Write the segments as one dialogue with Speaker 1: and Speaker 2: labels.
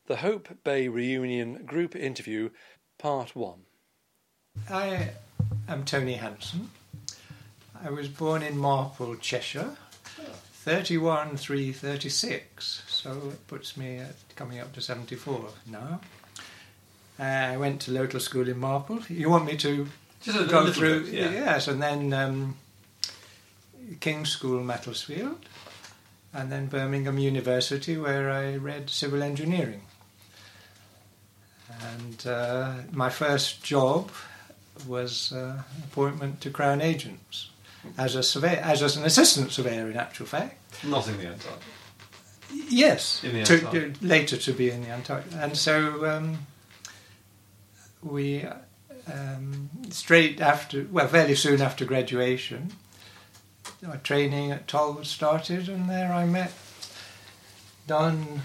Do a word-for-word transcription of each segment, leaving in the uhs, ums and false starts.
Speaker 1: The Hope Bay Reunion Group Interview, Part one.
Speaker 2: I am Tony Hanson. I was born in Marple, Cheshire, thirty-one three thirty-six, so it puts me at coming up to seventy-four now. Uh, I went to local school in Marple. You want me to
Speaker 1: Just a,
Speaker 2: go
Speaker 1: a
Speaker 2: through?
Speaker 1: Bit, yeah.
Speaker 2: Yes, and then um, King's School, Macclesfield, and then Birmingham University, where I read civil engineering. And uh, my first job was uh, appointment to Crown Agents as a surveyor, as an assistant surveyor, in actual fact.
Speaker 1: Not in the Antarctic.
Speaker 2: Yes,
Speaker 1: in the
Speaker 2: to,
Speaker 1: Antarctic.
Speaker 2: to, later to be in the Antarctic. And so um, we, um, straight after, well, fairly soon after graduation, our training at Tolworth started, and there I met Don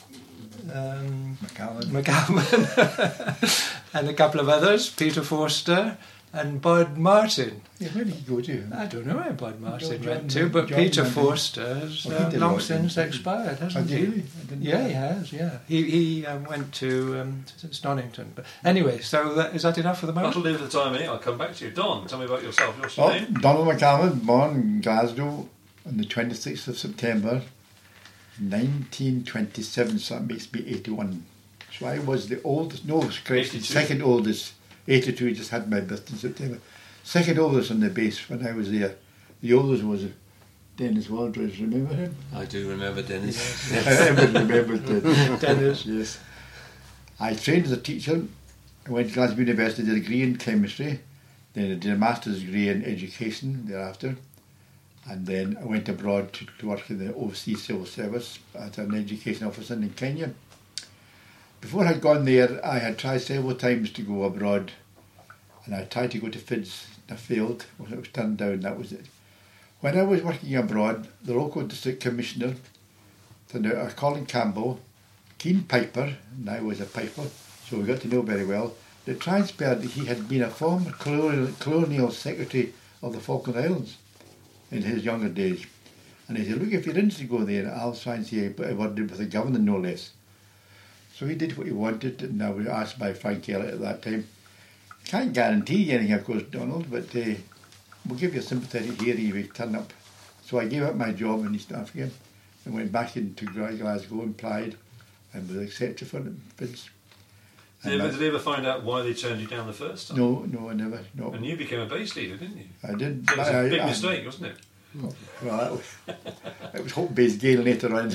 Speaker 2: Um,
Speaker 3: McCallum,
Speaker 2: McCallum and a couple of others, Peter Forster and Bud Martin.
Speaker 3: Yeah, where did he go to?
Speaker 2: I don't know where Bud Martin
Speaker 3: John,
Speaker 2: went
Speaker 3: John,
Speaker 2: to, but
Speaker 3: John
Speaker 2: Peter
Speaker 3: Martin.
Speaker 2: Forster has
Speaker 3: Well, he
Speaker 2: uh,
Speaker 3: did
Speaker 2: long
Speaker 3: what,
Speaker 2: since
Speaker 3: didn't he?
Speaker 2: expired,
Speaker 3: Oh,
Speaker 2: hasn't
Speaker 3: did
Speaker 2: he?
Speaker 3: he? I didn't
Speaker 2: Yeah,
Speaker 3: know.
Speaker 2: he has. Yeah, he he um, went to um, Snonnington. But anyway, so that, is that enough for the moment?
Speaker 1: That'll do for the time being. I'll come back to you. Don, tell me about yourself. What's your
Speaker 3: Oh,
Speaker 1: name?
Speaker 3: Donald McCallum, born in Glasgow on the twenty-sixth of September nineteen twenty-seven, so that makes me eighty-one. So I was the oldest, no, correct, second oldest. eighty-two, just had my birthday in September. Second oldest on the base when I was there. The oldest was Dennis Waldridge, remember him?
Speaker 4: I do remember Dennis.
Speaker 3: Everyone remembers Dennis.
Speaker 2: Dennis.
Speaker 3: Yes. I trained as a teacher. I went to Glasgow University, did a degree in chemistry, then I did a master's degree in education thereafter, and then I went abroad to, to work in the overseas civil service as an education officer in Kenya. Before I'd gone there, I had tried several times to go abroad, and I tried to go to F I D S. I failed. When it was turned down, that was it. When I was working abroad, the local district commissioner turned out uh, Colin Campbell, keen piper, and I was a piper, so we got to know very well. It transpired that he had been a former colonial, colonial secretary of the Falkland Islands in his younger days. And he said, look, if you're interested to go there, I'll try and see a word with the governor, no less. So he did what he wanted, and I was asked by Frank Elliott at that time, can't guarantee anything, of course, Donald, but uh, we'll give you a sympathetic hearing if you turn up. So I gave up my job in East Africa and went back into Glasgow and applied and was accepted for the F I D S.
Speaker 1: Did, ever, did they ever find out why they turned you down the first time?
Speaker 3: No, no, I never. No.
Speaker 1: And you became a base leader, didn't you?
Speaker 3: I did.
Speaker 1: It was
Speaker 3: I,
Speaker 1: a big
Speaker 3: I,
Speaker 1: mistake, wasn't it?
Speaker 3: Well, that was, it was hope-based gain later on.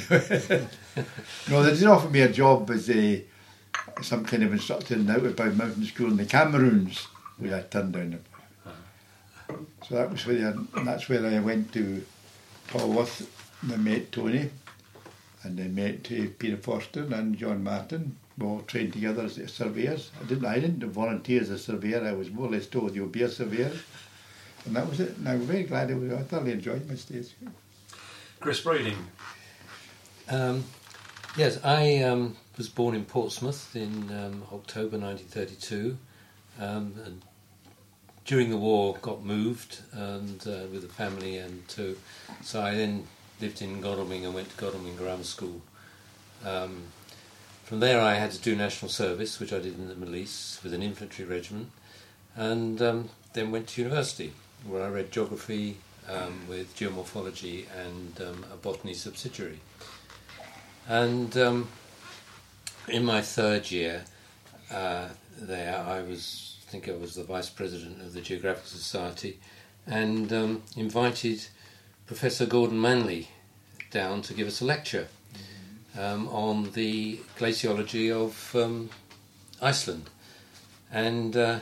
Speaker 3: No, they did offer me a job as a some kind of instructor in the Outward Mountain School in the Cameroons, which I turned down. So that was where, I, and that's where I went to Tolworth, and I met Tony, and I met uh, Peter Forster and John Martin. We all trained together as surveyors. I didn't, I didn't volunteer as a surveyor. I was more or less told you'll be a surveyor, and that was it. And I'm very glad I, was, I thoroughly enjoyed my stays.
Speaker 1: Chris Brading.
Speaker 4: Um, yes, I um, was born in Portsmouth in um, October nineteen thirty-two, um, and during the war got moved and uh, with the family, and to, so I then lived in Godalming and went to Godalming Grammar School. Um, from there I had to do national service, which I did in the Middle East with an infantry regiment, and um, then went to university where I read geography um, with geomorphology and um, a botany subsidiary. And um, in my third year uh, there, I was, I think I was the vice president of the Geographical Society, and um, invited Professor Gordon Manley down to give us a lecture um, on the glaciology of um, Iceland. And uh,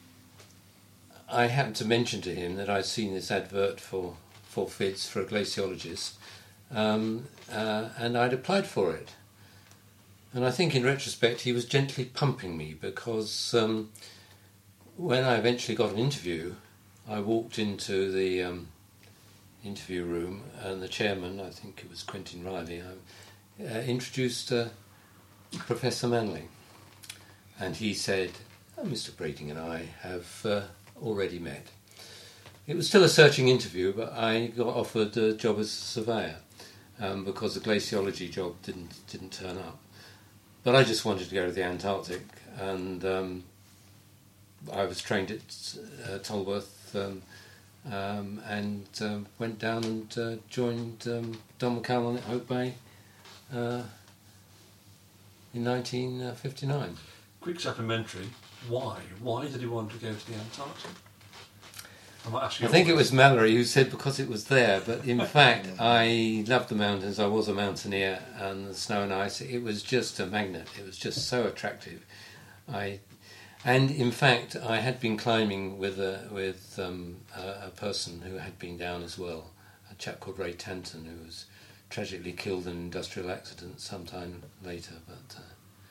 Speaker 4: I happened to mention to him that I'd seen this advert for, for F I D S, for a glaciologist, um, uh, and I'd applied for it. And I think in retrospect he was gently pumping me, because um, when I eventually got an interview, I walked into the um, interview room, and the chairman, I think it was Quentin Riley, uh, uh, introduced uh, Professor Manley. And he said, oh, Mister Brading and I have uh, already met. It was still a searching interview, but I got offered a job as a surveyor um, because the glaciology job didn't didn't turn up. but I just wanted to go to the Antarctic, and um, I was trained at uh, Tolworth, um, um, and uh, went down and uh, joined um, Don McCallum at Hope Bay uh, in nineteen fifty-nine.
Speaker 1: Quick supplementary. Why? Why did he want to go to the Antarctic? I might ask you
Speaker 4: I think it
Speaker 1: always.
Speaker 4: was Mallory who said because it was there, but in fact I loved the mountains. I was a mountaineer, and the snow and ice, it was just a magnet. It was just so attractive. I, and in fact I had been climbing with a with um, a, a person who had been down as well, a chap called Ray Tanton, who was tragically killed in an industrial accident sometime later. But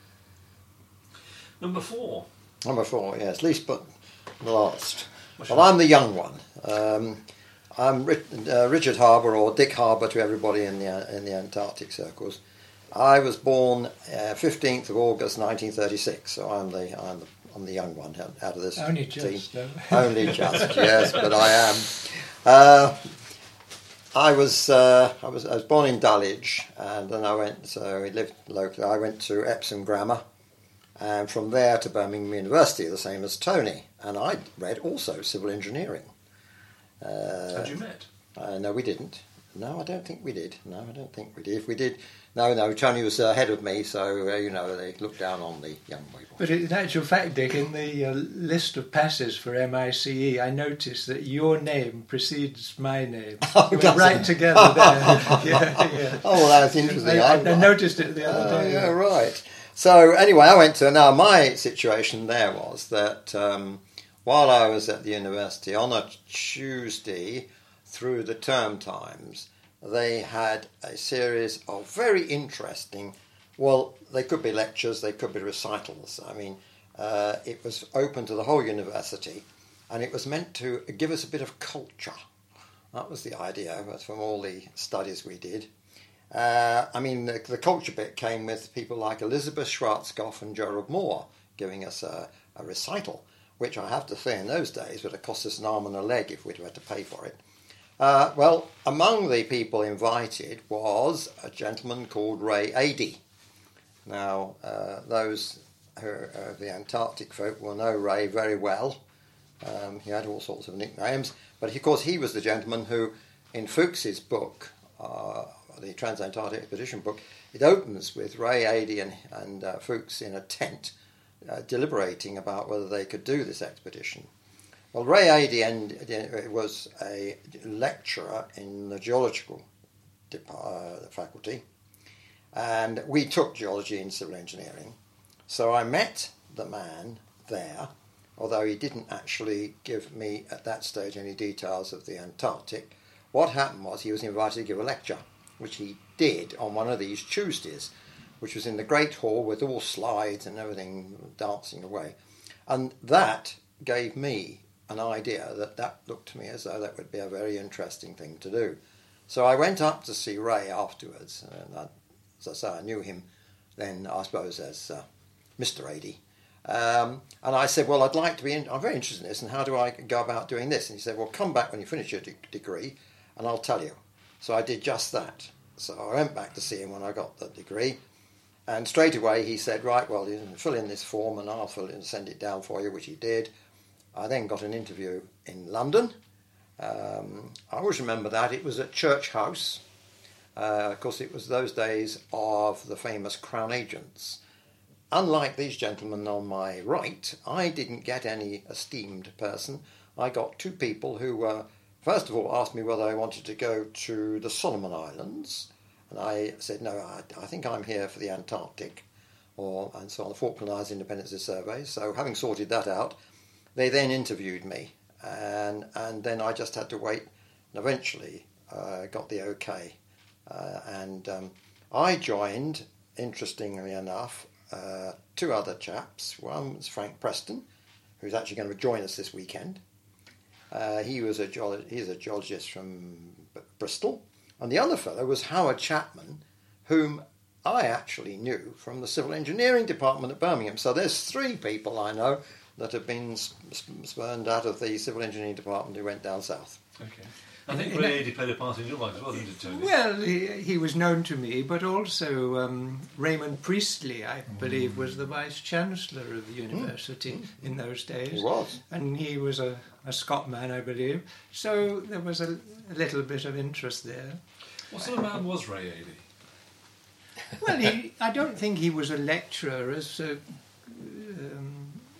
Speaker 4: uh,
Speaker 1: Number four.
Speaker 5: Number four, yes, least but the last.
Speaker 1: What's
Speaker 5: Well,
Speaker 1: your-
Speaker 5: I'm the young one. Um, I'm Ri- uh, Richard Harbour, or Dick Harbour to everybody in the in the Antarctic circles. I was born uh, fifteenth of August nineteen thirty-six, so I'm the I'm the, I'm the young one out out of this
Speaker 2: Only
Speaker 5: team.
Speaker 2: just, though.
Speaker 5: Only just, yes, but I am. Uh, I was uh, I was I was born in Dulwich, and then I went. So we lived locally. I went to Epsom Grammar, and from there to Birmingham University, the same as Tony. And I read also civil engineering. Uh,
Speaker 1: Had you met?
Speaker 5: uh, no, we didn't. No, I don't think we did. No, I don't think we did. If we did, no, no, Tony was ahead of me, so, uh, you know, they looked down on the young people.
Speaker 2: But in actual fact, Dick, in the uh, list of passes for M I C E, I noticed that your name precedes my name.
Speaker 5: Oh,
Speaker 2: We're
Speaker 5: does it?
Speaker 2: right together there. yeah, yeah.
Speaker 5: Oh, well, that's interesting.
Speaker 2: I, I,
Speaker 5: I'm
Speaker 2: I
Speaker 5: not-
Speaker 2: noticed it the other
Speaker 5: Oh,
Speaker 2: day.
Speaker 5: yeah, right. So anyway, I went to, now my situation there was that um, while I was at the university, on a Tuesday through the term times, they had a series of very interesting, well, they could be lectures, they could be recitals. I mean, uh, it was open to the whole university, and it was meant to give us a bit of culture. That was the idea from all the studies we did. Uh, I mean, the, the culture bit came with people like Elizabeth Schwarzkopf and Gerald Moore giving us a, a recital, which I have to say in those days would have cost us an arm and a leg if we'd had to pay for it. Uh, well, among the people invited was a gentleman called Ray Adey. Now, uh, those who are the Antarctic folk will know Ray very well. Um, he had all sorts of nicknames, but of course he was the gentleman who, in Fuchs's book, uh, the Transantarctic Expedition book, it opens with Ray Adey and, and uh, Fuchs in a tent uh, deliberating about whether they could do this expedition. Well, Ray Adey and, uh, was a lecturer in the geological uh, faculty, and we took geology and civil engineering. So I met the man there, although he didn't actually give me at that stage any details of the Antarctic. What happened was he was invited to give a lecture, which he did on one of these Tuesdays, which was in the Great Hall with all slides and everything dancing away. And that gave me an idea that that looked to me as though that would be a very interesting thing to do. So I went up to see Ray afterwards, and I, as I say, I knew him then, I suppose, as uh, Mister Adey. Um, and I said, well, I'd like to be, in, I'm very interested in this, and how do I go about doing this? And he said, well, come back when you finish your de- degree, and I'll tell you. So I did just that. So I went back to see him when I got the degree, and straight away he said, right, well, you can fill in this form, and I'll fill it and send it down for you, which he did. I then got an interview in London. Um, I always remember that. It was at Church House. Uh, of course, it was those days of the famous Crown Agents. Unlike these gentlemen on my right, I didn't get any esteemed person. I got two people who, uh, first of all, asked me whether I wanted to go to the Solomon Islands. And I said, no, I, I think I'm here for the Antarctic, or and so on, the Falkland Islands Independence Survey. So having sorted that out, they then interviewed me, and and then I just had to wait, and eventually uh, got the okay. Uh, and um, I joined, interestingly enough, uh, two other chaps. One was Frank Preston, who's actually going to join us this weekend. Uh, he was a geolo- he's a geologist from B- Bristol. And the other fellow was Howard Chapman, whom I actually knew from the civil engineering department at Birmingham. So there's three people I know that have been spurned out of the civil engineering department who went down south.
Speaker 1: Okay. I think
Speaker 2: in-
Speaker 1: Ray Adey played a part in your life as well, didn't it, Tony?
Speaker 2: Well, he, he was known to me, but also um, Raymond Priestley, I believe, was the Vice Chancellor of the university in those days.
Speaker 5: He was.
Speaker 2: And he was a, a Scotman, I believe. So there was a, a little bit of interest there.
Speaker 1: What sort of man was Ray Adey?
Speaker 2: Well, he, I don't think he was a lecturer, as uh, um,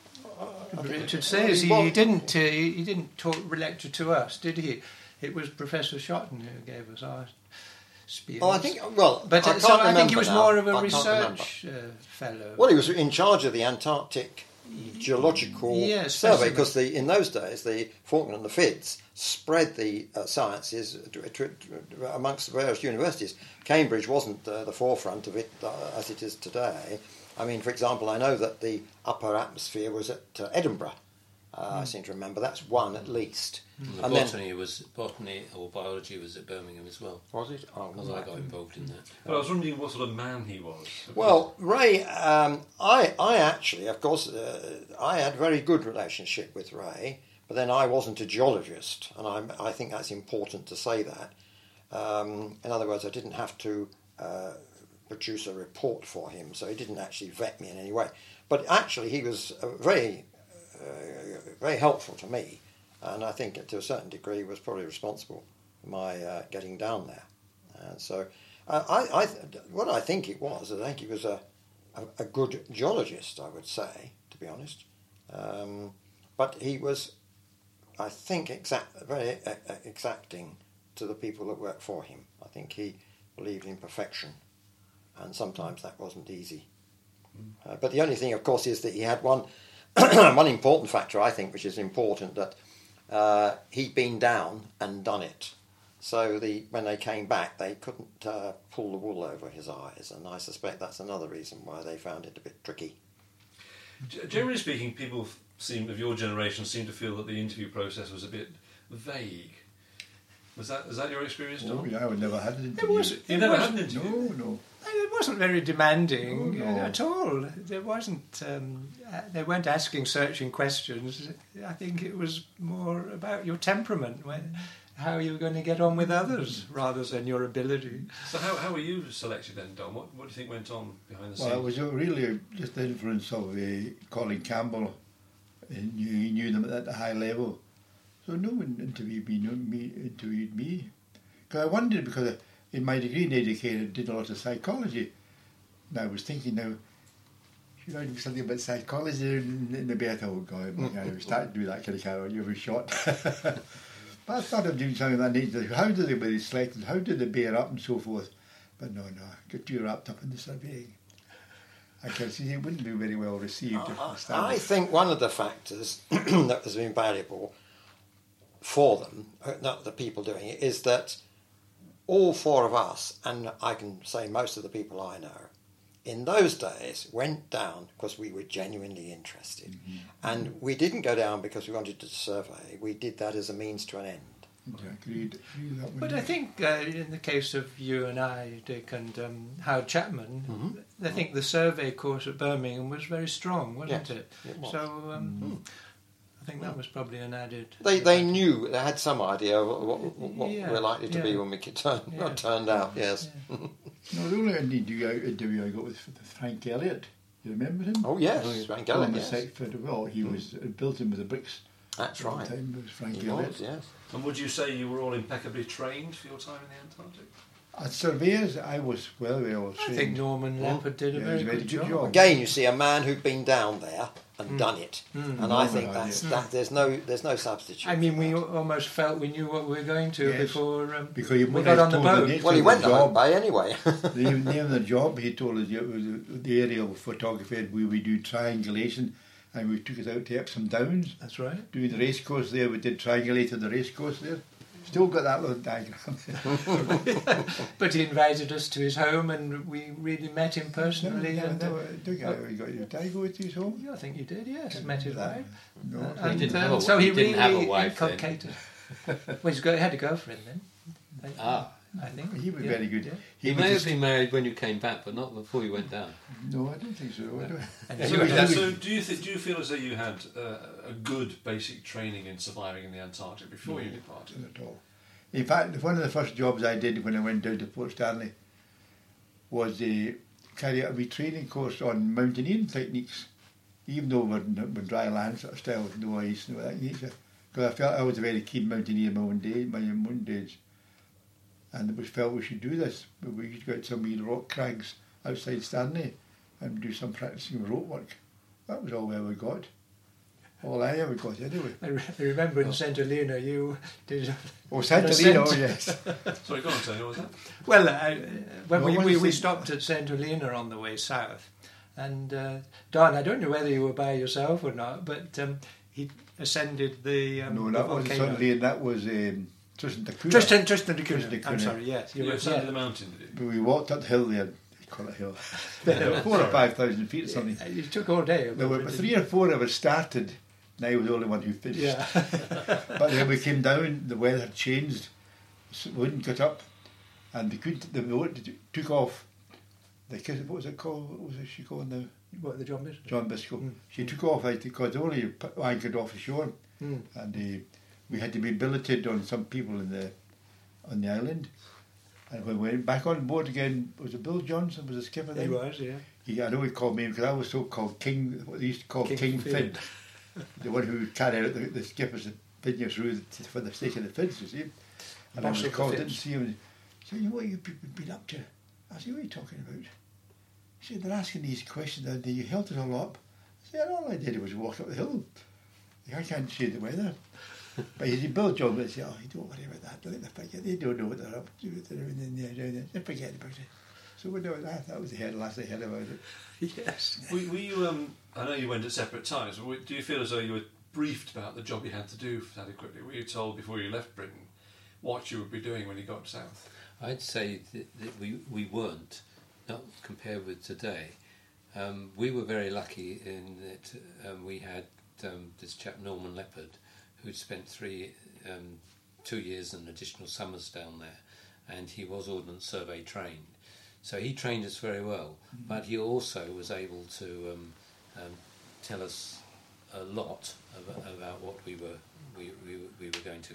Speaker 2: Richard says. He, he didn't. Uh, he didn't talk lecture to us, did he? It was Professor Shotton who gave us our speeches.
Speaker 5: Oh, I think. Well,
Speaker 2: but
Speaker 5: I
Speaker 2: uh,
Speaker 5: can't
Speaker 2: so I think he
Speaker 5: remember
Speaker 2: was
Speaker 5: now.
Speaker 2: more of a
Speaker 5: I can't
Speaker 2: research uh, fellow.
Speaker 5: Well, he was in charge of the Antarctic geological
Speaker 2: Yes,
Speaker 5: survey
Speaker 2: specimen.
Speaker 5: because the in those days the Falkland and the Fids spread the uh, sciences to, to, to, amongst the various universities. Cambridge wasn't uh, the forefront of it uh, as it is today. I mean, for example, I know that the upper atmosphere was at uh, Edinburgh. Uh,
Speaker 2: Hmm.
Speaker 5: I seem to remember that's one at least.
Speaker 4: The
Speaker 5: And then-
Speaker 4: botany was botany or biology was at Birmingham as well.
Speaker 5: Was it? Oh,
Speaker 4: Because I got involved in that.
Speaker 1: But I was wondering what sort of man he was.
Speaker 5: Well, Ray, um, I, I actually, of course, uh, I had a very good relationship with Ray, but then I wasn't a geologist, and I, I think that's important to say that. Um, in other words, I didn't have to uh, produce a report for him, so he didn't actually vet me in any way. But actually, he was uh, very, uh, very helpful to me, and I think to a certain degree was probably responsible for my uh, getting down there. And so, uh, I, I, what I think it was, I think he was a, a, a good geologist, I would say, to be honest. Um, but he was, I think, exact, very uh, exacting to the people that worked for him. I think he believed in perfection, and sometimes that wasn't easy. Uh, but the only thing, of course, is that he had one one important factor, I think, which is important, that uh, he'd been down and done it. So the when they came back, they couldn't uh, pull the wool over his eyes, and I suspect that's another reason why they found it a bit tricky.
Speaker 1: G- Generally speaking, people f- seem of your generation seem to feel that the interview process was a bit vague. Was that is that your experience, Tom?
Speaker 3: Oh, yeah, I never had an
Speaker 2: It
Speaker 3: interview.
Speaker 2: was.
Speaker 1: You
Speaker 2: It
Speaker 1: never
Speaker 2: was,
Speaker 1: had an interview?
Speaker 3: No, no.
Speaker 2: It wasn't very demanding
Speaker 3: No, no.
Speaker 2: at all. There wasn't. Um, uh, they weren't asking searching questions. I think it was more about your temperament, when, how you were going to get on with others, rather than your ability.
Speaker 1: So how, how were you selected then, Don? What, what do you think went on behind the
Speaker 3: Well, it
Speaker 1: scenes?
Speaker 3: was really just the influence of uh, Colin Campbell. He knew, he knew them at a high level. So no one interviewed me, no me interviewed me. Because I wondered, because in my degree in education I did a lot of psychology. And I was thinking now, should I do something about psychology in, in the bed? Oh God, I was starting to do that kind of carry on, you were shot. But I thought of doing something of that nature. How did they be selected? How did they bear up and so forth? But no, no, I got too wrapped up in the surveying. I can see it wouldn't be very well received. if
Speaker 5: I,
Speaker 3: we started.
Speaker 5: I think one of the factors that was invaluable for them, uh, not the people doing it, is that all four of us, and I can say most of the people I know, in those days went down because we were genuinely interested.
Speaker 3: Mm-hmm.
Speaker 5: And we didn't go down because we wanted to survey, we did that as a means to an end.
Speaker 3: Yeah, agreed, agreed that one,
Speaker 2: But
Speaker 3: yeah.
Speaker 2: I think uh, in the case of you and I, Dick, and um, Howard Chapman,
Speaker 5: Mm-hmm.
Speaker 2: I think the survey course at Birmingham was very strong, wasn't
Speaker 5: Yes,
Speaker 2: it?
Speaker 5: it was.
Speaker 2: So um, I think that was probably an added.
Speaker 5: They they knew, they had some idea of what, what, what
Speaker 2: Yeah,
Speaker 5: we're likely to be
Speaker 2: yeah.
Speaker 5: when we turn,
Speaker 2: Yeah.
Speaker 5: turned out, yes.
Speaker 3: No, the only interview I, interview I got was with Frank Elliott. You remember him?
Speaker 5: Oh yes,
Speaker 4: Oh, yeah.
Speaker 5: Frank
Speaker 3: On
Speaker 5: Elliott,
Speaker 3: the
Speaker 5: yes.
Speaker 3: Sexford. Well, he was uh, built in with the bricks.
Speaker 5: That's
Speaker 3: at the
Speaker 5: right.
Speaker 3: time. It was Frank
Speaker 5: He
Speaker 3: Elliott.
Speaker 5: was, yes.
Speaker 1: And would you say you were all impeccably trained for your time in the Antarctic?
Speaker 3: As surveyors, I was well, well
Speaker 2: I
Speaker 3: trained.
Speaker 2: think Norman
Speaker 5: Yeah.
Speaker 2: Leopard did a
Speaker 3: Yeah,
Speaker 2: very
Speaker 3: he did a
Speaker 2: good
Speaker 3: good
Speaker 2: job.
Speaker 3: job.
Speaker 5: Again, you see a man who'd been down there and done it, and I
Speaker 3: Norman
Speaker 5: think
Speaker 3: had,
Speaker 5: that's
Speaker 3: yeah.
Speaker 5: that. There's no there's no substitute.
Speaker 2: I mean,
Speaker 5: for
Speaker 2: we
Speaker 5: that.
Speaker 2: al- almost felt we knew what we were going to
Speaker 3: Yes.
Speaker 2: before um,
Speaker 3: Because you
Speaker 2: we
Speaker 3: when
Speaker 2: got
Speaker 3: I
Speaker 2: on the
Speaker 3: told
Speaker 2: boat.
Speaker 3: nature
Speaker 5: Well, he
Speaker 3: of
Speaker 5: went
Speaker 3: the
Speaker 5: to Hope
Speaker 3: job,
Speaker 5: Bay anyway.
Speaker 3: the name of the job he told us it was the aerial photography, and we would do triangulation, and we took it out to Epsom Downs.
Speaker 2: That's right.
Speaker 3: Doing the race course there, we did triangulated the race course there. Still got that little diagram.
Speaker 2: But he invited us to his home, and we really met him personally.
Speaker 3: Never,
Speaker 2: and,
Speaker 3: never,
Speaker 2: uh,
Speaker 3: never, did, I, got, did I go to his home?
Speaker 2: yeah, I think you did. Yes, met his wife.
Speaker 3: No.
Speaker 2: Uh,
Speaker 4: He
Speaker 2: and,
Speaker 4: didn't
Speaker 2: uh,
Speaker 4: have a-
Speaker 2: so he,
Speaker 4: he didn't
Speaker 2: really
Speaker 4: have a wife then.
Speaker 2: inculcated. well, he's got, he had a girlfriend then. I,
Speaker 4: Ah.
Speaker 2: I think
Speaker 3: He was
Speaker 2: Yeah,
Speaker 3: very good.
Speaker 2: yeah.
Speaker 4: He
Speaker 3: was
Speaker 4: may have
Speaker 3: just-
Speaker 4: been married when you came back, but not before you went down.
Speaker 3: No, I don't think so. I don't.
Speaker 2: And
Speaker 3: He
Speaker 2: so
Speaker 3: was-
Speaker 2: he
Speaker 3: he
Speaker 2: does-
Speaker 3: was-
Speaker 1: So do you th- do you feel as though you had uh, a good basic training in surviving in the Antarctic before you departed?
Speaker 3: Not at all. In fact, one of the first jobs I did when I went down to Port Stanley was uh, carry out a retraining course on mountaineering techniques, even though we're, in- we're dry land sort of style, with no ice, no that nature. Because I felt I was a very keen mountaineer in my own day, my own days, and it was felt we should do this. But we could go out to some wee rock crags outside Stanley and do some practicing rope work. That was all we ever got. All I ever got anyway.
Speaker 2: I, re- I remember in Saint Helena you did.
Speaker 3: Oh, Santa
Speaker 2: Ascent.
Speaker 3: Lena, oh yes.
Speaker 1: Sorry, go on, Tony, what was that?
Speaker 2: Well, I, when
Speaker 3: Well,
Speaker 2: we,
Speaker 3: what
Speaker 2: we,
Speaker 3: is
Speaker 2: we
Speaker 3: it?
Speaker 2: stopped at Saint Helena on the way south, and uh, Don, I don't know whether you were by yourself or not, but um, he ascended the um,
Speaker 3: No,
Speaker 2: the
Speaker 3: that wasn't
Speaker 2: volcano.
Speaker 3: Santa Lena, that was um, Tristan da Cunha.
Speaker 2: Tristan, Tristan da
Speaker 3: Tristan
Speaker 2: Cunha.
Speaker 3: da
Speaker 2: I'm
Speaker 3: Cunha.
Speaker 2: sorry, yes.
Speaker 1: You
Speaker 2: were-
Speaker 1: ascended
Speaker 2: yeah.
Speaker 1: the mountain, did
Speaker 3: But we walked up the hill there, they call it hill,
Speaker 1: you?
Speaker 3: four or five thousand feet or something.
Speaker 2: It took all day.
Speaker 3: There were three or four of us started, and I was the only one who finished.
Speaker 2: Yeah.
Speaker 3: But then we came down, the weather had changed, so we wouldn't get up, and they couldn't, the boat took off. The kiss, what was it called? What was it she called now?
Speaker 2: What, the John Bishop?
Speaker 3: John Biscoe.
Speaker 2: Mm.
Speaker 3: She took off like because they only anchored off the shore,
Speaker 2: Mm.
Speaker 3: and uh, we had to be billeted on some people in the on the island. And when we went back on board again, was it Bill Johnson was the skipper
Speaker 2: He
Speaker 3: then?
Speaker 2: was, yeah.
Speaker 3: He, I know he called me because I was so called King. What they used to call
Speaker 2: King
Speaker 3: King,
Speaker 2: Finn.
Speaker 3: Finn, the one who carried out the, the skippers and Finneas through the, for the sake of the Finns, you see. And I
Speaker 2: Boss
Speaker 3: was
Speaker 2: of the
Speaker 3: called, didn't
Speaker 2: Finns.
Speaker 3: see him. He said, "What have you people been up to?" I said, "What are you talking about?" He said, "They're asking these questions and you held it all up." I said, "All I did was walk up the hill. I can't see the weather." But he said, Bill John would say, "Oh, you don't worry about that. Let them forget. They don't know what they're up to. They're in there, down there. Just forget about it." So we know that. That was the head, last I heard about it.
Speaker 2: Yes.
Speaker 1: Were, were you, um, I know you went at separate times, but were- do you feel as though you were briefed about the job you had to do adequately? Were you told before you left Britain what you would be doing when you got south?
Speaker 4: I'd say that, that we, we weren't, not compared with today. Um, we were very lucky in that um, we had um, this chap Norman Leopard, who'd spent three, um, two years and additional summers down there, and he was Ordnance Survey trained. So he trained us very well, mm-hmm. but he also was able to um, um, tell us a lot about, about what we were we, we, we were going to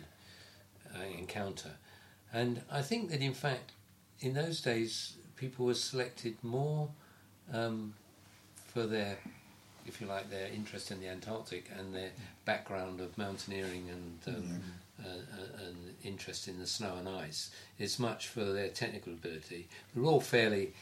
Speaker 4: uh, encounter. And I think that in fact, in those days, people were selected more um, for their, if you like, their interest in the Antarctic and their background of mountaineering and um,
Speaker 3: Yeah.
Speaker 4: uh, uh, and interest in the snow and ice. It's much for their technical ability. We're all fairly,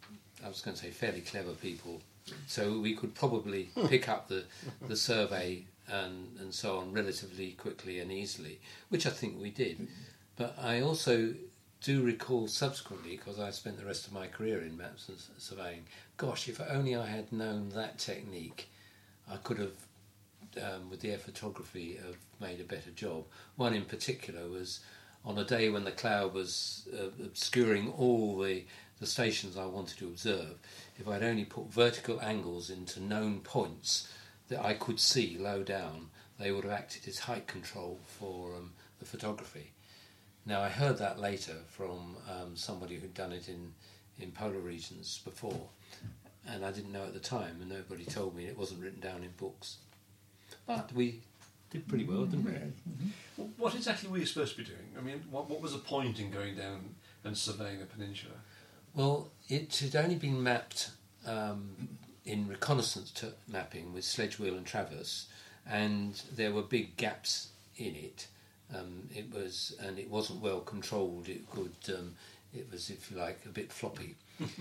Speaker 4: I was going to say fairly clever people, so we could probably pick up the, the survey and, and so on relatively quickly and easily, which I think we did. But I also do recall subsequently, because I spent the rest of my career in maps and s- surveying, gosh, if only I had known that technique, I could have, um, with the air photography, have made a better job. One in particular was on a day when the cloud was uh, obscuring all the, the stations I wanted to observe. If I'd only put vertical angles into known points that I could see low down, they would have acted as height control for um, the photography. Now, I heard that later from um, somebody who'd done it in, in polar regions before, and I didn't know at the time, and nobody told me, it wasn't written down in books. But we did pretty well, didn't we?
Speaker 1: Well, what exactly were you supposed to be doing? I mean, what, what was the point in going down and surveying the peninsula?
Speaker 4: Well, it had only been mapped um, in reconnaissance t- mapping with sledge wheel and traverse, and there were big gaps in it. Um, it was, and it wasn't well controlled. It could, um, it was, if you like, a bit floppy.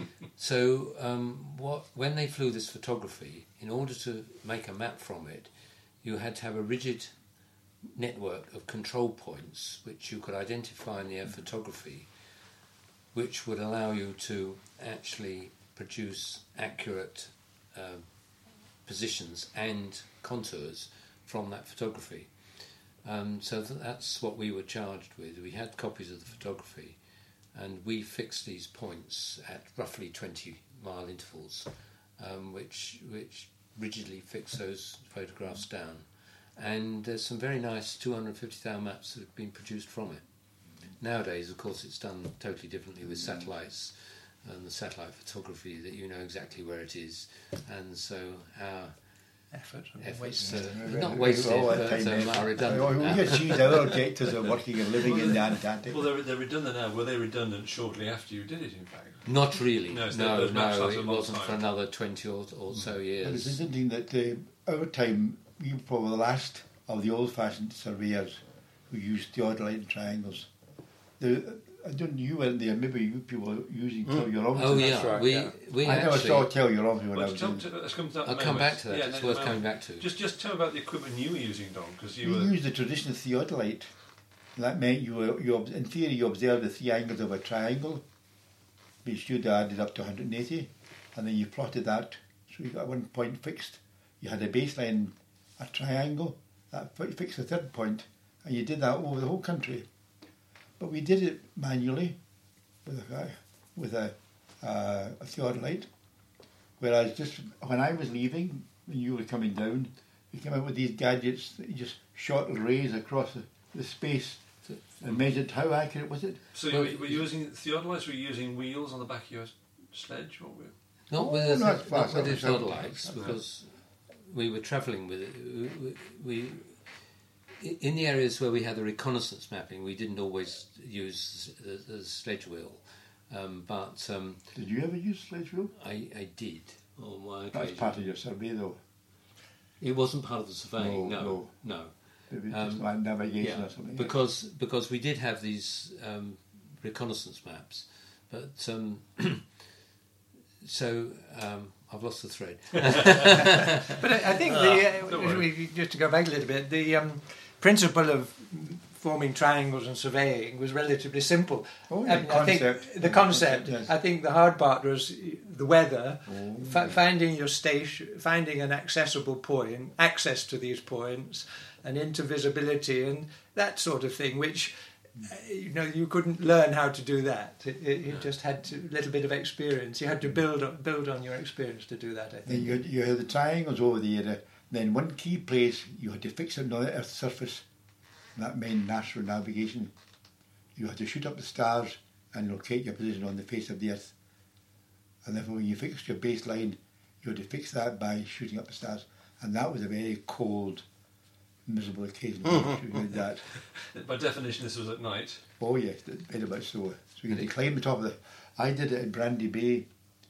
Speaker 4: So, um, what when they flew this photography, in order to make a map from it, you had to have a rigid network of control points which you could identify in the air photography, which would allow you to actually produce accurate uh, positions and contours from that photography. Um, so th- that's what we were charged with. We had copies of the photography, and we fixed these points at roughly twenty mile intervals, um, which which rigidly fixed those photographs down. And there's some very nice two hundred fifty thousand maps that have been produced from it. Nowadays, of course, it's done totally differently with satellites and the satellite photography, that you know exactly where it is, and so our
Speaker 2: effort. and
Speaker 4: Efforts,
Speaker 2: wasted.
Speaker 4: uh,
Speaker 3: Yeah,
Speaker 4: not
Speaker 3: we-
Speaker 4: wasted,
Speaker 3: all that
Speaker 4: but
Speaker 3: time
Speaker 4: um,
Speaker 3: there.
Speaker 4: are
Speaker 3: Oh,
Speaker 4: redundant.
Speaker 3: we achieved our objectives of working and living in the Antarctic.
Speaker 1: Well, they're, they're redundant now. Were they redundant shortly after you did it, in fact?
Speaker 4: Not really.
Speaker 1: No,
Speaker 4: No,
Speaker 1: so
Speaker 4: no,
Speaker 1: those maps last a
Speaker 4: it
Speaker 1: long
Speaker 4: wasn't
Speaker 1: time.
Speaker 4: for another twenty or, or so
Speaker 3: But it's
Speaker 4: years.
Speaker 3: interesting that uh, our time, we were probably the last of the old-fashioned surveyors who used theodolite and triangles. The, I don't know, you weren't there, maybe you people were using
Speaker 5: Mm.
Speaker 3: tellurography.
Speaker 4: Oh
Speaker 5: That's
Speaker 4: yeah,
Speaker 5: right,
Speaker 4: we
Speaker 5: yeah.
Speaker 4: we
Speaker 3: I never
Speaker 4: actually.
Speaker 3: saw tellurography when I
Speaker 1: Well,
Speaker 3: was
Speaker 1: tell,
Speaker 3: in.
Speaker 1: tell, let's come to that in
Speaker 4: I'll
Speaker 1: a
Speaker 4: come
Speaker 1: moment.
Speaker 4: back to that.
Speaker 1: Yeah,
Speaker 4: it's
Speaker 1: no,
Speaker 4: worth
Speaker 1: no,
Speaker 4: coming back to.
Speaker 1: Just, just tell me about the equipment you were using, Don, because you
Speaker 3: We
Speaker 1: were.
Speaker 3: used the traditional theodolite. That meant you were, you, ob- in theory, you observed the three angles of a triangle, which you'd added up to one hundred eighty, and then you plotted that. So you got one point fixed. You had a baseline, a triangle, that fi- fixed the third point, and you did that over the whole country. But we did it manually with a, with a, uh, a theodolite, whereas just when I was leaving, when you were coming down, we came out with these gadgets that you just shot rays across the, the space and measured how accurate was it.
Speaker 1: So
Speaker 4: Well,
Speaker 1: you were, were you using theodolites? Were you using wheels on the back of your sledge? Or were
Speaker 4: Not
Speaker 3: Oh,
Speaker 4: with the,
Speaker 3: not
Speaker 4: th-
Speaker 3: far,
Speaker 4: not with the
Speaker 3: sorry, sorry.
Speaker 4: theodolites, because we were travelling with it. We, we i- in the areas where we had the reconnaissance mapping, we didn't always use the, the sledge wheel, um, but um,
Speaker 3: Did you ever use sledge wheel?
Speaker 4: I, I did on one
Speaker 3: That's
Speaker 4: occasion.
Speaker 3: part of your survey though.
Speaker 4: It wasn't part of the surveying.
Speaker 3: No,
Speaker 4: No,
Speaker 3: no.
Speaker 4: no.
Speaker 3: Maybe
Speaker 4: Um,
Speaker 3: just like navigation
Speaker 4: Yeah,
Speaker 3: or something.
Speaker 4: because because we did have these um, reconnaissance maps, but um, so um, I've lost the thread.
Speaker 2: But I, I think the,
Speaker 1: don't
Speaker 2: uh,
Speaker 1: worry.
Speaker 2: we- just to go back a little bit, the um, principle of forming triangles and surveying was relatively simple.
Speaker 3: Oh,
Speaker 2: I,
Speaker 3: the
Speaker 2: mean, I think
Speaker 3: concept.
Speaker 2: the concept.
Speaker 3: Yes.
Speaker 2: I think the hard part was the weather,
Speaker 3: Oh.
Speaker 2: fi- finding your station, finding an accessible point, access to these points, and intervisibility and that sort of thing, which. Uh, you know, you couldn't learn how to do that. It, it, you just had to, a little bit of experience. You had to build on, build on your experience to do that. I
Speaker 3: Then
Speaker 2: think.
Speaker 3: you had, you had the triangles over the area. Then one key place you had to fix it on the Earth's surface. And that meant natural navigation. You had to shoot up the stars and locate your position on the face of the Earth. And therefore, when you fixed your baseline, you had to fix that by shooting up the stars. And that was a very cold, miserable occasion when you did that.
Speaker 1: By definition, this was at night.
Speaker 3: Oh yes, very much so. So you had to climb the top of the. I did it in Brandy Bay.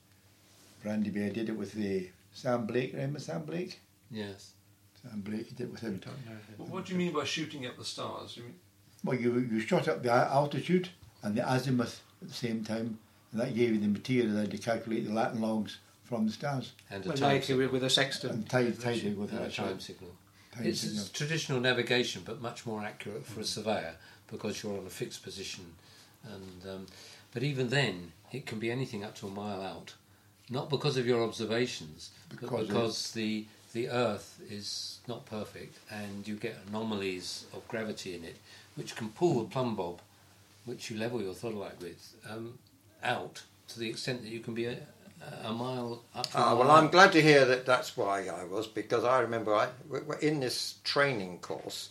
Speaker 3: Brandy Bay. I did it with the Sam Blake. Remember Sam Blake?
Speaker 4: Yes.
Speaker 3: Sam Blake. I did it with him.
Speaker 1: Well, what do you mean by shooting up the stars? You mean,
Speaker 3: Well, you you shot up the altitude and the azimuth at the same time, and that gave you the material then to calculate the lat and longs from the stars
Speaker 4: And a
Speaker 2: Well,
Speaker 4: time
Speaker 2: like
Speaker 4: signal.
Speaker 2: with, with a sextant.
Speaker 3: and tied tied it with
Speaker 4: And a
Speaker 3: that
Speaker 4: time signal.
Speaker 3: time
Speaker 4: It's,
Speaker 3: signal.
Speaker 4: it's traditional navigation, but much more accurate for a surveyor because you're on a fixed position. And um, but even then, it can be anything up to a mile out, not because of your observations,
Speaker 3: Because
Speaker 4: but
Speaker 3: of-
Speaker 4: because the the Earth is not perfect, and you get anomalies of gravity in it, which can pull the plumb bob, which you level your theodolite with, um, out to the extent that you can be a, a mile up. To a
Speaker 5: Ah,
Speaker 4: mile
Speaker 5: well, I'm
Speaker 4: out.
Speaker 5: glad to hear that that's why I was, because I remember I, w- w- in this training course,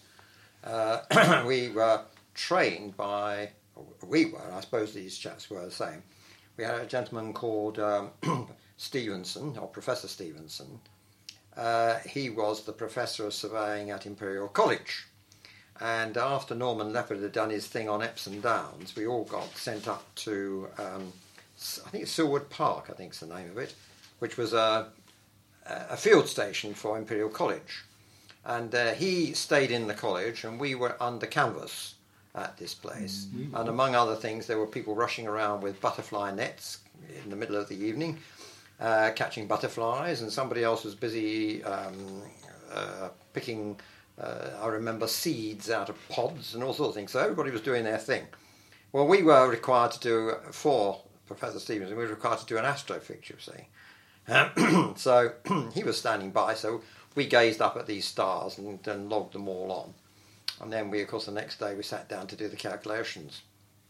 Speaker 5: uh, we were trained by, we were, I suppose these chaps were the same. We had a gentleman called um, Stevenson, or Professor Stevenson. Uh, he was the Professor of Surveying at Imperial College. And after Norman Leopard had done his thing on Epsom Downs, we all got sent up to, um, S- I think it's Silwood Park, I think is the name of it, which was a, a field station for Imperial College. And uh, he stayed in the college, and we were under canvas at this place.
Speaker 3: Mm-hmm.
Speaker 5: And among other things, there were people rushing around with butterfly nets in the middle of the evening, uh, catching butterflies, and somebody else was busy um, uh, picking, uh, I remember, seeds out of pods and all sorts of things. So everybody was doing their thing. Well, we were required to do, for Professor Stevenson, we were required to do an astrophysics, you see. Um, so he was standing by, so we gazed up at these stars and then logged them all on. And then we, of course, the next day we sat down to do the calculations.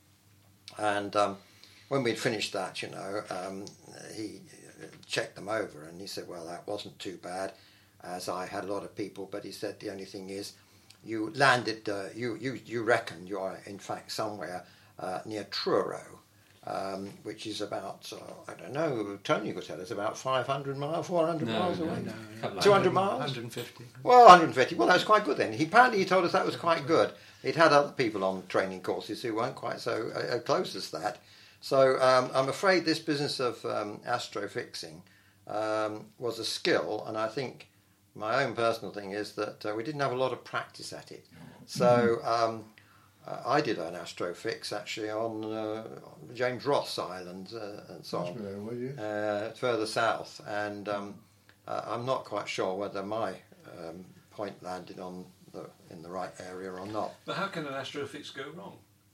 Speaker 5: And um, when we'd finished that, you know, um, he checked them over and he said, well, that wasn't too bad, as I had a lot of people, but he said the only thing is you landed, uh, you, you, you reckon you are in fact somewhere uh, near Truro, um, which is about, uh, I don't know, Tony could tell us, about five hundred miles, four hundred
Speaker 4: No,
Speaker 5: miles
Speaker 4: no,
Speaker 5: away.
Speaker 4: no, Couple of
Speaker 5: two hundred
Speaker 2: one
Speaker 5: miles?
Speaker 2: hundred fifty.
Speaker 5: Well, one hundred fifty. Well, that was quite good then. He apparently he told us that was quite good. He'd had other people on training courses who weren't quite so uh, close as that. So um, I'm afraid this business of um, astrofixing um, was a skill, and I think my own personal thing is that uh, we didn't have a lot of practice at it. So um, uh, I did an astrofix actually on uh, James Ross Island uh, and so
Speaker 3: That's
Speaker 5: on,
Speaker 3: where I was, yeah.
Speaker 5: uh, further south, and um, uh, I'm not quite sure whether my um, point landed on the in the right area or not.
Speaker 1: But how can an astrofix go wrong?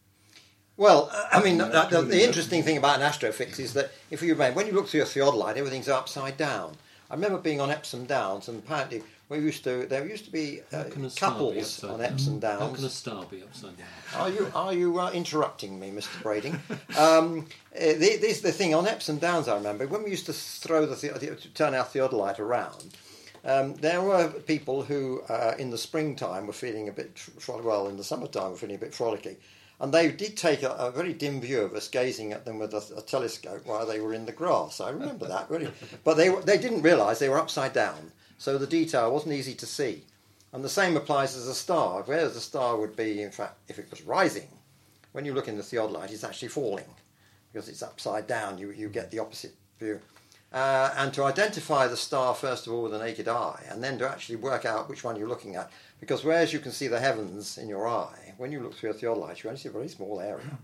Speaker 5: Well, uh, I mean,
Speaker 3: No,
Speaker 5: the, the,
Speaker 3: totally
Speaker 5: the interesting thing about an astrofix is that if you remember, when you look through a theodolite, everything's upside down. I remember being on Epsom Downs, and apparently we used to. There used to be uh,
Speaker 4: How can a star be
Speaker 5: couples
Speaker 4: upside
Speaker 5: on
Speaker 4: down?
Speaker 5: Epsom
Speaker 4: How
Speaker 5: Downs.
Speaker 4: can a star be upside down?
Speaker 5: Are you are you uh, interrupting me, Mister Brading? um, uh, the, this the thing on Epsom Downs. I remember when we used to throw the, the to turn our theodolite around. Um, there were people who, uh, in the springtime, were feeling a bit fro- well. In the summertime, were feeling a bit frolicky, and they did take a, a very dim view of us, gazing at them with a, a telescope while they were in the grass. I remember that really, but they they didn't realise they were upside down, so the detail wasn't easy to see. And the same applies as a star. Whereas a star would be, in fact, if it was rising, when you look in the theodolite, it's actually falling because it's upside down. You you get the opposite view. Uh, and to identify the star, first of all, with the naked eye, and then to actually work out which one you're looking at, because whereas you can see the heavens in your eye, when you look through a theodolite, you only see a very small area.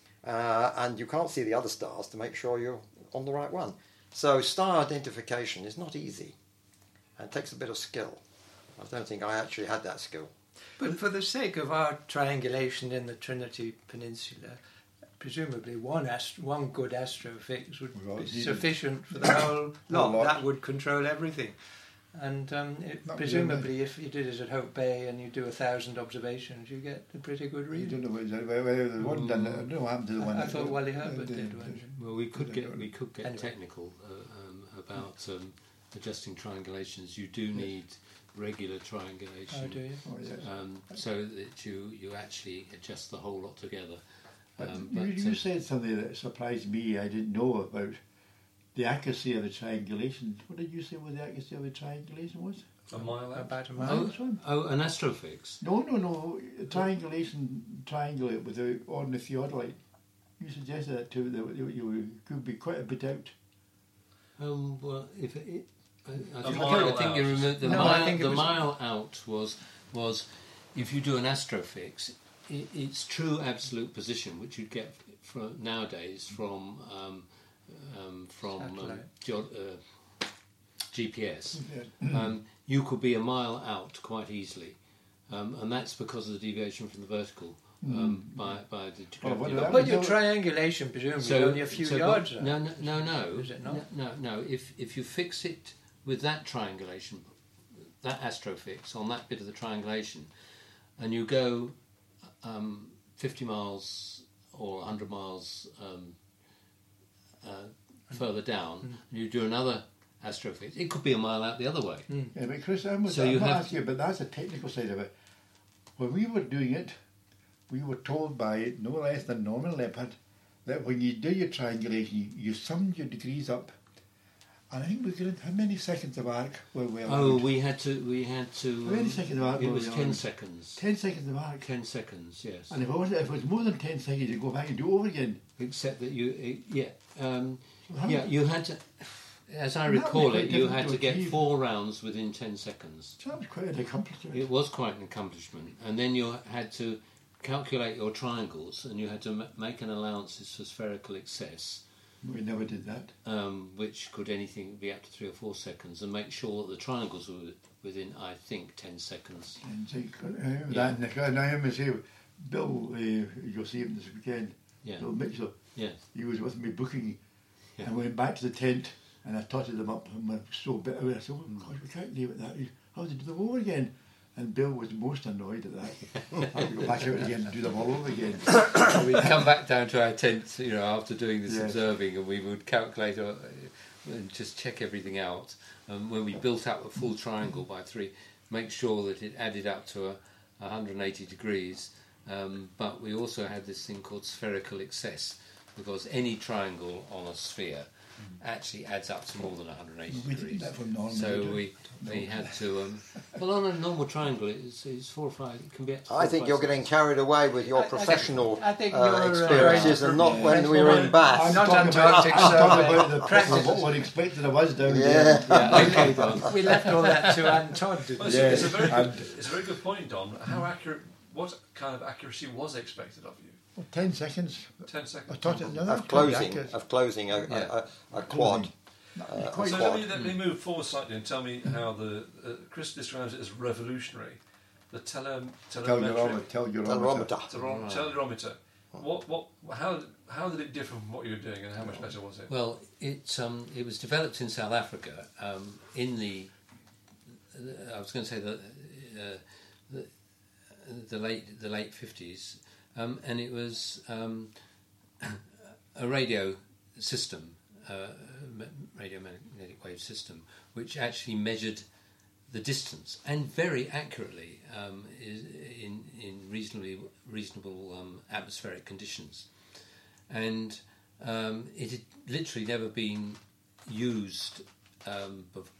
Speaker 5: Uh, and you can't see the other stars to make sure you're on the right one. So star identification is not easy, and it takes a bit of skill. I don't think I actually had that skill.
Speaker 2: But for the sake of our triangulation in the Trinity Peninsula, presumably one ast- one good astrofix would
Speaker 3: Well,
Speaker 2: be
Speaker 3: needed.
Speaker 2: sufficient for the whole lot.
Speaker 3: lot.
Speaker 2: That would control everything. And um, it,
Speaker 3: That would be
Speaker 2: presumably, if you did it at Hope Bay and you do a thousand observations, you get a pretty good
Speaker 3: You
Speaker 2: read.
Speaker 3: don't know whether whether the one done it. I don't know what happened to the one.
Speaker 2: I
Speaker 3: that-
Speaker 2: thought Wally
Speaker 3: uh,
Speaker 2: Herbert
Speaker 3: the-
Speaker 2: did
Speaker 3: the-
Speaker 2: one.
Speaker 4: Well, we could get we could get
Speaker 2: Anyway.
Speaker 4: technical uh, um, about um, adjusting triangulations. You do need regular triangulation.
Speaker 2: Oh, do you?
Speaker 3: Oh, yes.
Speaker 4: Um, so that you, you actually adjust the whole lot together.
Speaker 3: But
Speaker 4: Um,
Speaker 3: you,
Speaker 4: but,
Speaker 3: you
Speaker 4: uh,
Speaker 3: said something that surprised me. I didn't know about the accuracy of the triangulation. What did you say? What the accuracy of the triangulation was?
Speaker 1: A mile out?
Speaker 2: About a
Speaker 4: Oh,
Speaker 2: mile.
Speaker 3: This one?
Speaker 4: oh, an astrofix.
Speaker 3: No, no, no. Triangulation, triangulate with the on the theodolite. You suggested that too. That you, you could be quite a bit out.
Speaker 4: Um, well, if it, I, I
Speaker 1: A
Speaker 4: think,
Speaker 1: mile
Speaker 4: I think you
Speaker 1: out.
Speaker 4: remember the,
Speaker 2: No, I
Speaker 4: mile,
Speaker 2: think it
Speaker 4: the
Speaker 2: was-
Speaker 4: mile out was was if you do an astrofix, it, its true absolute position, which you'd get from nowadays from um, um, from um,
Speaker 2: Satellite.
Speaker 4: geo- uh, G P S.
Speaker 3: Yeah.
Speaker 4: Um, you could be a mile out quite easily, um, and that's because of the deviation from the vertical um, by by the
Speaker 3: Well, what
Speaker 4: gravity.
Speaker 3: did that
Speaker 2: But your
Speaker 3: So-
Speaker 2: triangulation presumably is only a few
Speaker 4: so, but-
Speaker 2: yards out.
Speaker 4: No, no, no, no.
Speaker 2: Is it not?
Speaker 4: No, no, no. If if you fix it with that triangulation, that astrofix on that bit of the triangulation, and you go um, fifty miles or one hundred miles um, uh, further down, and you do another astrofix, it could be a mile out the other way.
Speaker 3: Yeah, but Chris, I'm,
Speaker 4: So
Speaker 3: I'm
Speaker 4: you
Speaker 3: not
Speaker 4: have
Speaker 3: asking you, but that's the technical side of it. When we were doing it, we were told by no less than Norman Leopard that when you do your triangulation, you, you sum your degrees up. And I think we could. How many seconds of arc were we allowed?
Speaker 4: Oh, we had to. We had to.
Speaker 3: How many seconds of arc
Speaker 4: It
Speaker 3: were
Speaker 4: was
Speaker 3: we
Speaker 4: ten
Speaker 3: on?
Speaker 4: seconds.
Speaker 3: Ten seconds of arc.
Speaker 4: Ten seconds. Yes.
Speaker 3: And if it wasn't, if it was more than ten seconds, you go back and do it over again.
Speaker 4: Except that you, it, yeah, um,
Speaker 3: How-
Speaker 4: yeah, you had to. As I
Speaker 3: That would be
Speaker 4: recall
Speaker 3: quite
Speaker 4: it, you
Speaker 3: difficult
Speaker 4: had
Speaker 3: to
Speaker 4: to get
Speaker 3: achieve.
Speaker 4: four rounds within ten seconds.
Speaker 3: So that was quite an accomplishment.
Speaker 4: It was quite an accomplishment, and then you had to calculate your triangles, and you had to m- make an allowances for spherical excess,
Speaker 3: We never did that.
Speaker 4: um, which could anything be up to three or four seconds, and make sure that the triangles were within, I think, ten seconds.
Speaker 3: And so, uh,
Speaker 4: Yeah.
Speaker 3: that, and I remember saying, Bill, uh, you'll see him this weekend,
Speaker 4: Yeah,
Speaker 3: Bill Mitchell,
Speaker 4: yes,
Speaker 3: he was with me booking.
Speaker 4: Yeah.
Speaker 3: And we went back to the tent and I totted them up and we're so bitter. I said, oh gosh, we can't leave it that. He, how to do them over again? And Bill was most annoyed at that. I had to go back out again and do them all over again.
Speaker 4: we'd come back down to our tent, you know, after doing this
Speaker 3: Yes.
Speaker 4: observing, and we would calculate uh, and just check everything out. Um, when we built up a full triangle by three, make sure that it added up to a, one hundred eighty degrees. Um, but we also had this thing called spherical excess, because any triangle on a sphere actually adds up to more than one hundred eighty
Speaker 3: We did
Speaker 4: degrees.
Speaker 3: that from normal.
Speaker 4: So
Speaker 3: did
Speaker 4: we we had to. Um, well, on a normal triangle, it's, it's four or five. It can be. Up to four
Speaker 5: I
Speaker 4: or
Speaker 5: think
Speaker 4: five
Speaker 5: you're
Speaker 4: seconds.
Speaker 5: getting carried away with your
Speaker 2: I- I think-
Speaker 5: professional
Speaker 2: I think
Speaker 5: uh,
Speaker 2: you're, uh,
Speaker 5: experiences
Speaker 2: very
Speaker 5: and not
Speaker 3: different,
Speaker 5: when
Speaker 2: yeah.
Speaker 5: we were in
Speaker 3: I'm
Speaker 5: Bath.
Speaker 2: Not
Speaker 3: talking about,
Speaker 2: Antarctic
Speaker 3: I'm talking
Speaker 2: survey.
Speaker 3: about the
Speaker 2: Practice.
Speaker 3: what one expected I was down
Speaker 5: Yeah.
Speaker 3: there.
Speaker 4: Yeah, okay, Don.
Speaker 2: We left all that to Anne Todd, didn't
Speaker 1: Well,
Speaker 2: we?
Speaker 1: it's, it's, a
Speaker 3: Yeah.
Speaker 1: very
Speaker 3: And-
Speaker 1: good, it's a very good point, Don. How accurate? What kind of accuracy was expected of you?
Speaker 3: Well, Ten seconds.
Speaker 1: Ten
Speaker 3: I
Speaker 1: seconds.
Speaker 3: thought it. No,
Speaker 5: Of
Speaker 3: that's
Speaker 5: closing,
Speaker 3: accurate.
Speaker 5: of closing a,
Speaker 4: Yeah.
Speaker 5: a, a, a quad.
Speaker 3: Uh,
Speaker 5: quite
Speaker 1: So
Speaker 5: quad.
Speaker 1: let me, let me move forward slightly and tell me how the uh, Chris describes it as revolutionary. The tele, telemetric
Speaker 3: Telleurometer. Telleurometer.
Speaker 5: Telleurometer.
Speaker 1: tele-
Speaker 4: Right.
Speaker 1: telerometer. What what how how did it differ from what you were doing, and how much better was it?
Speaker 4: Well, it um, it was developed in South Africa um, in the. Uh, I was going to say the, uh, the the late the late fifties, um, and it was um, a radio system, uh, radio magnetic wave system, which actually measured the distance and very accurately um, is in in reasonably reasonable um, atmospheric conditions, and um, it had literally never been used um, bef-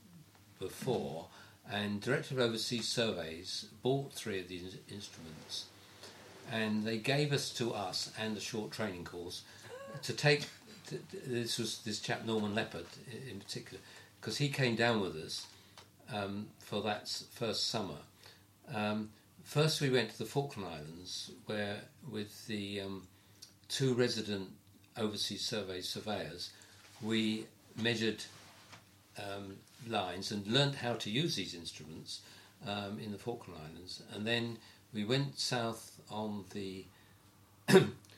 Speaker 4: before. And Director of Overseas Surveys bought three of these instruments, and they gave us to us and a short training course to take. To, this was this chap Norman Leopard in particular, because he came down with us um, for that s- first summer. Um, first, we went to the Falkland Islands, where with the um, two resident Overseas Survey surveyors, we measured um, lines and learnt how to use these instruments um, in the Falkland Islands, and then we went south on the uh,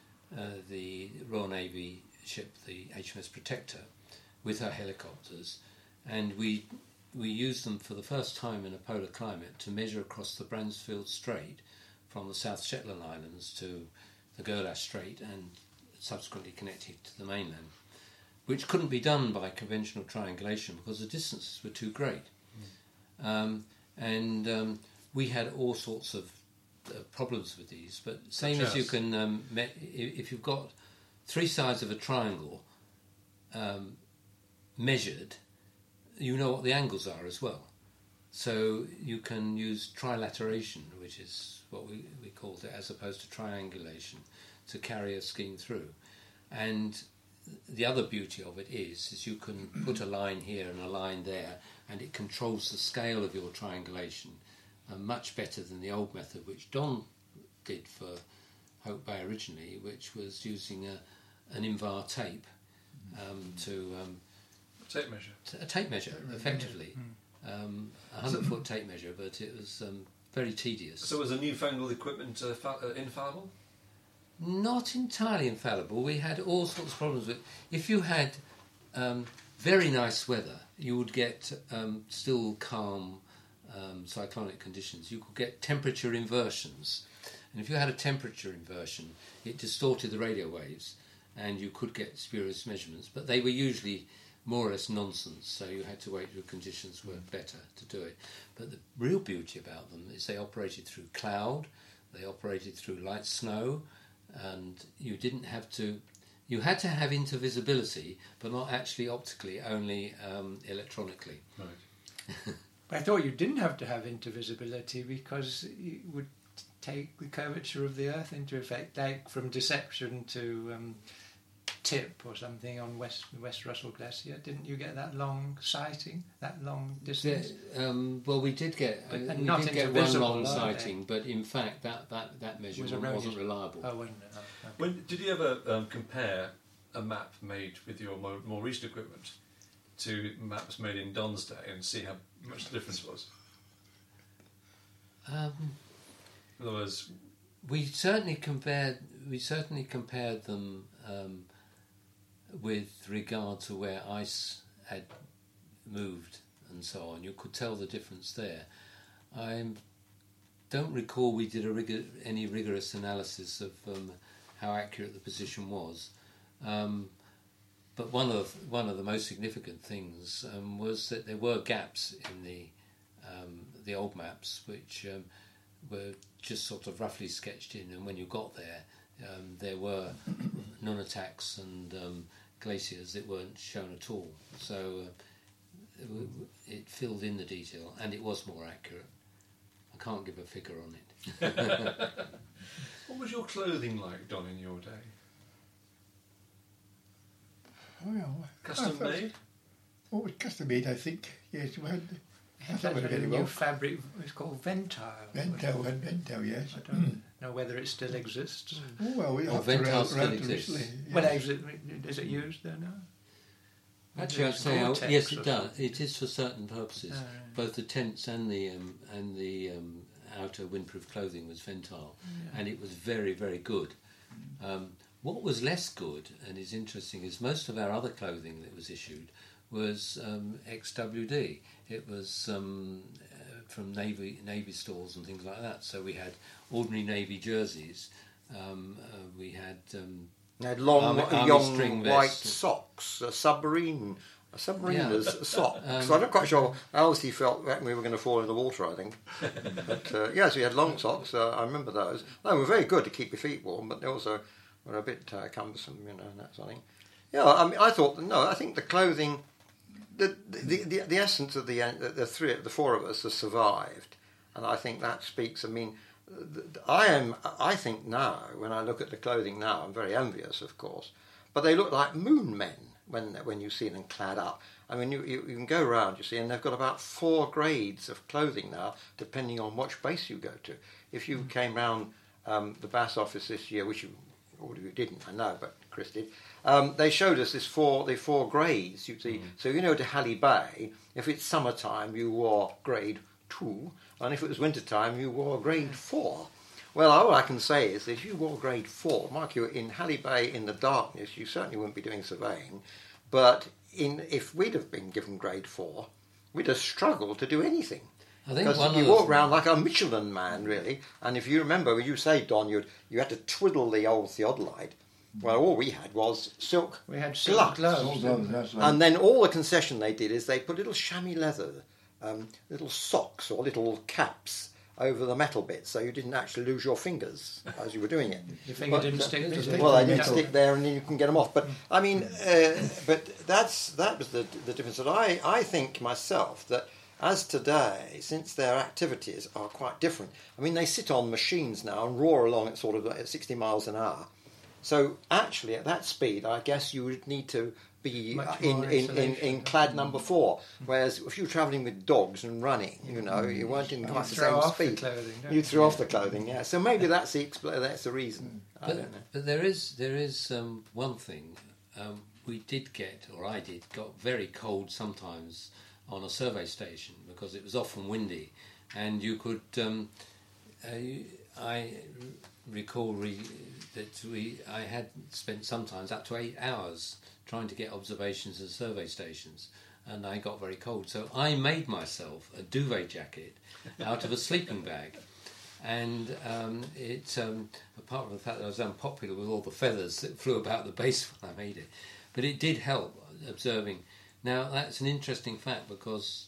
Speaker 4: the Royal Navy ship, the H M S Protector, with her helicopters, and we we used them for the first time in a polar climate to measure across the Bransfield Strait from the South Shetland Islands to the Gerlache Strait and subsequently connected to the mainland, which couldn't be done by conventional triangulation because the distances were too great. Mm. Um, and um, we had all sorts of uh, problems with these, but same
Speaker 1: Such
Speaker 4: as you
Speaker 1: as?
Speaker 4: can, um, me- i- if you've got three sides of a triangle um, measured, you know what the angles are as well. So you can use trilateration, which is what we, we called it, as opposed to triangulation, to carry a scheme through. And the other beauty of it is, is you can put a line here and a line there, and it controls the scale of your triangulation uh, much better than the old method, which Don did for Hope Bay originally, which was using a, an Invar tape um, to um,
Speaker 1: Tape measure.
Speaker 4: t- a tape measure, effectively, um, a hundred foot tape measure, but it was um, very tedious.
Speaker 1: So was the newfangled equipment uh, fa- uh, infallible?
Speaker 4: Not entirely infallible. We had all sorts of problems with. If you had um, very nice weather, you would get um, still calm um, cyclonic conditions. You could get temperature inversions, and if you had a temperature inversion, it distorted the radio waves, and you could get spurious measurements. But they were usually more or less nonsense, so you had to wait till conditions were better to do it. But the real beauty about them is they operated through cloud, they operated through light snow, and you didn't have to. You had to have intervisibility, but not actually optically, only um, electronically.
Speaker 1: Right.
Speaker 2: I thought you didn't have to have intervisibility because it would take the curvature of the Earth into effect, like from Deception to um, Tip or something on West West Russell Glacier. Didn't you get that long sighting, that long distance?
Speaker 4: Yeah, um, well, we did get
Speaker 2: But-
Speaker 4: uh,
Speaker 2: and
Speaker 4: we
Speaker 2: not
Speaker 4: did get one
Speaker 2: intervisible,
Speaker 4: long
Speaker 2: are they?
Speaker 4: sighting, but in fact that that, that measurement
Speaker 2: erroneous.
Speaker 4: wasn't reliable.
Speaker 2: Oh, wasn't it? Oh, okay.
Speaker 1: When did you ever um, compare a map made with your more, more recent equipment to maps made in Don's day and see how much the difference was?
Speaker 4: Um,
Speaker 1: In other words,
Speaker 4: we certainly compared. We certainly compared them um, with regard to where ice had moved and so on. You could tell the difference there. I don't recall we did a rigor, any rigorous analysis of um, how accurate the position was. Um, but one of one of the most significant things um, was that there were gaps in the um, the old maps, which um, were just sort of roughly sketched in, and when you got there, um, there were nunataks and um, glaciers that weren't shown at all. So uh, it, w- it filled in the detail, and it was more accurate. I can't give a figure on it.
Speaker 1: What was your clothing like, Don, in your day?
Speaker 3: Well,
Speaker 1: Custom
Speaker 3: I thought-
Speaker 1: made?
Speaker 3: Oh, it was custom made, I think. Yes, we had. I
Speaker 2: That's
Speaker 3: thought we
Speaker 2: a
Speaker 3: were very
Speaker 2: new
Speaker 3: well.
Speaker 2: fabric. It's called Ventile.
Speaker 3: Ventel, and Ventel, yes.
Speaker 2: I don't know whether it still exists.
Speaker 3: Oh, well, we
Speaker 4: Oh,
Speaker 3: have to
Speaker 4: Ventel
Speaker 3: round-
Speaker 4: still
Speaker 3: round to
Speaker 4: exists.
Speaker 3: recently, yes.
Speaker 2: Well, is it, is it used there now?
Speaker 4: Actually, I'd
Speaker 2: It's
Speaker 4: say oh,
Speaker 2: Gore-Tex
Speaker 4: yes,
Speaker 2: or
Speaker 4: it does.
Speaker 2: something.
Speaker 4: It is for certain purposes.
Speaker 2: Oh, right.
Speaker 4: Both the tents and the um, and the um, outer windproof clothing was Ventile,
Speaker 2: Yeah.
Speaker 4: and it was very, very good. Um, what was less good and is interesting is most of our other clothing that was issued was um, X W D. It was um, uh, from Navy Navy stores and things like that. So we had ordinary Navy jerseys. Um, uh, we had um,
Speaker 5: They had long,
Speaker 4: Army- army
Speaker 5: young
Speaker 4: string
Speaker 5: white
Speaker 4: vests.
Speaker 5: socks, a submarine, a submariner's
Speaker 4: Yeah.
Speaker 5: socks.
Speaker 4: Um,
Speaker 5: so I'm not quite sure. Elsie felt that we were going to fall in the water, I think. But uh, yes, we had long socks. Uh, I remember those. They were very good to keep your feet warm, but they also were a bit uh, cumbersome, you know, and that sort of thing. Yeah, I mean, I thought no. I think the clothing, the the the, the essence of the, the the three, the four of us has survived, and I think that speaks. I mean. I am. I think now, when I look at the clothing now, I'm very envious, of course. But they look like moon men when when you see them clad up. I mean, you, you, you can go around, you see, and they've got about four grades of clothing now, depending on which base you go to. If you came round um, the Bass office this year, which you, all of you didn't, I know, but Chris did, um, they showed us this four the four grades. You see, so you know, to Halley Bay, if it's summertime, you wore grade two, and if it was winter time, you wore grade four. Well, all I can say is that if you wore grade four, mark you, in Halley Bay in the darkness, you certainly wouldn't be doing surveying. But in if we'd have been given grade four, we'd have struggled to do anything.
Speaker 4: I think
Speaker 5: Because
Speaker 4: one
Speaker 5: you
Speaker 4: of
Speaker 5: walk
Speaker 4: the-
Speaker 5: around like a Michelin man, really. And if you remember, you say, Don, you you had to twiddle the old theodolite. Well, all we had was silk
Speaker 2: We had silk
Speaker 5: gloves.
Speaker 2: gloves.
Speaker 3: All gloves, that's right.
Speaker 5: And then all the concession they did is they put little chamois leather, um, little socks or little caps over the metal bits, so you didn't actually lose your fingers as you were doing it.
Speaker 2: Your finger
Speaker 5: But,
Speaker 2: didn't
Speaker 5: uh,
Speaker 2: stick. did
Speaker 3: stick
Speaker 2: it?
Speaker 5: Well, they
Speaker 3: to
Speaker 5: didn't
Speaker 3: metal.
Speaker 5: stick there, and then you can get them off. But I mean, uh, but that's that was the the difference. That I I think myself that as today, since their activities are quite different. I mean, they sit on machines now and roar along at sort of at sixty miles an hour. So actually, at that speed, I guess you would need to be
Speaker 2: Much
Speaker 5: in,
Speaker 2: more
Speaker 5: in, in,
Speaker 2: isolation.
Speaker 5: in clad number four. Whereas if you were travelling with dogs and running, you know, you weren't in
Speaker 2: You
Speaker 5: quite the
Speaker 2: throw
Speaker 5: same
Speaker 2: off the
Speaker 5: speed.
Speaker 2: clothing, don't
Speaker 5: You
Speaker 2: you?
Speaker 5: threw off the clothing, yeah. So maybe that's the expl- that's the reason. I
Speaker 4: But,
Speaker 5: don't know.
Speaker 4: but there is there is um, one thing um, we did get, or I did, got very cold sometimes on a survey station because it was often windy, and you could. Um, uh, I recall re- that we I had spent sometimes up to eight hours trying to get observations at survey stations, and I got very cold. So I made myself a duvet jacket out of a sleeping bag. And um, it, um, apart from the fact that I was unpopular with all the feathers that flew about the base when I made it, but it did help observing. Now that's an interesting fact because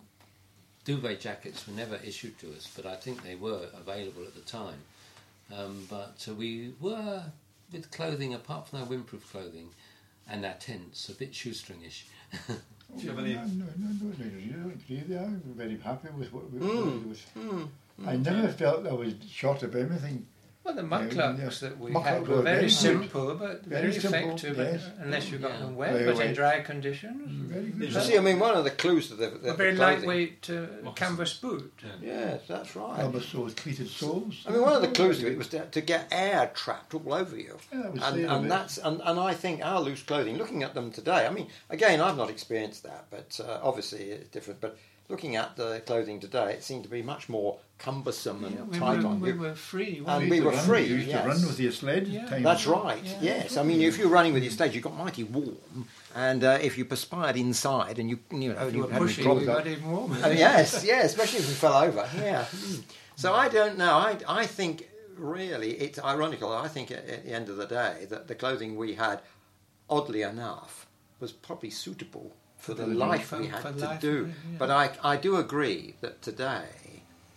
Speaker 4: duvet jackets were never issued to us, but I think they were available at the time. Um, but uh, we were, with clothing, apart from our windproof clothing and our tents, a bit shoestringish.
Speaker 1: Do you have any?
Speaker 3: No, no, no, no, you don't really. I'm very happy with what we
Speaker 5: Mm.
Speaker 3: was.
Speaker 5: Mm.
Speaker 3: I never felt I was short of anything.
Speaker 2: Well, the
Speaker 3: Yeah,
Speaker 2: mucklucks
Speaker 3: yes.
Speaker 2: that we
Speaker 3: Mucklucks
Speaker 2: had were
Speaker 3: were
Speaker 2: very
Speaker 3: very
Speaker 2: simple, but very,
Speaker 3: Very simple,
Speaker 2: effective,
Speaker 3: yes.
Speaker 2: unless you got
Speaker 4: Yeah.
Speaker 2: them wet.
Speaker 3: Very
Speaker 2: but in
Speaker 3: wet.
Speaker 2: dry conditions,
Speaker 3: Very good.
Speaker 1: Is
Speaker 5: You see, I mean, one of the clues to the, the,
Speaker 2: a
Speaker 5: the
Speaker 2: very
Speaker 5: clothing-
Speaker 2: lightweight uh,
Speaker 1: Moccasins.
Speaker 2: canvas boot.
Speaker 1: Yeah.
Speaker 5: Yes, that's right.
Speaker 3: Elbow soles, cleated soles.
Speaker 5: I mean, one of the clues to it was to, to get air trapped all over you.
Speaker 3: Yeah, that was
Speaker 5: and
Speaker 3: there a
Speaker 5: and
Speaker 3: bit.
Speaker 5: that's and, and I think our loose clothing, looking at them today, I mean, again, I've not experienced that, but uh, obviously it's different. But looking at the clothing today, it seemed to be much more cumbersome and
Speaker 2: Yeah, we,
Speaker 5: tight
Speaker 2: were,
Speaker 5: on
Speaker 2: we
Speaker 5: you.
Speaker 2: were free.
Speaker 5: And
Speaker 2: weren't
Speaker 5: we
Speaker 3: used to
Speaker 5: were
Speaker 3: run-
Speaker 5: free,
Speaker 3: You used
Speaker 5: yes.
Speaker 3: to run with your sled.
Speaker 2: Yeah.
Speaker 3: time-
Speaker 5: That's right.
Speaker 2: Yeah.
Speaker 5: Yes, I mean, if you're running with your sledge, you got mighty warm, and uh, if you perspired inside, and you you know
Speaker 2: If
Speaker 5: you
Speaker 2: you were
Speaker 5: had any
Speaker 2: pushing,
Speaker 5: problems,
Speaker 2: we got even warmer.
Speaker 5: Oh, yes, yes, especially if you fell over. Yeah. Mm. So I don't know. I, I think really it's ironical. I think at, at the end of the day that the clothing we had, oddly enough, was probably suitable for the
Speaker 3: For the-
Speaker 5: life
Speaker 2: for-
Speaker 5: we had
Speaker 2: for
Speaker 5: to
Speaker 2: life,
Speaker 5: do.
Speaker 2: yeah.
Speaker 5: But I, I do agree that today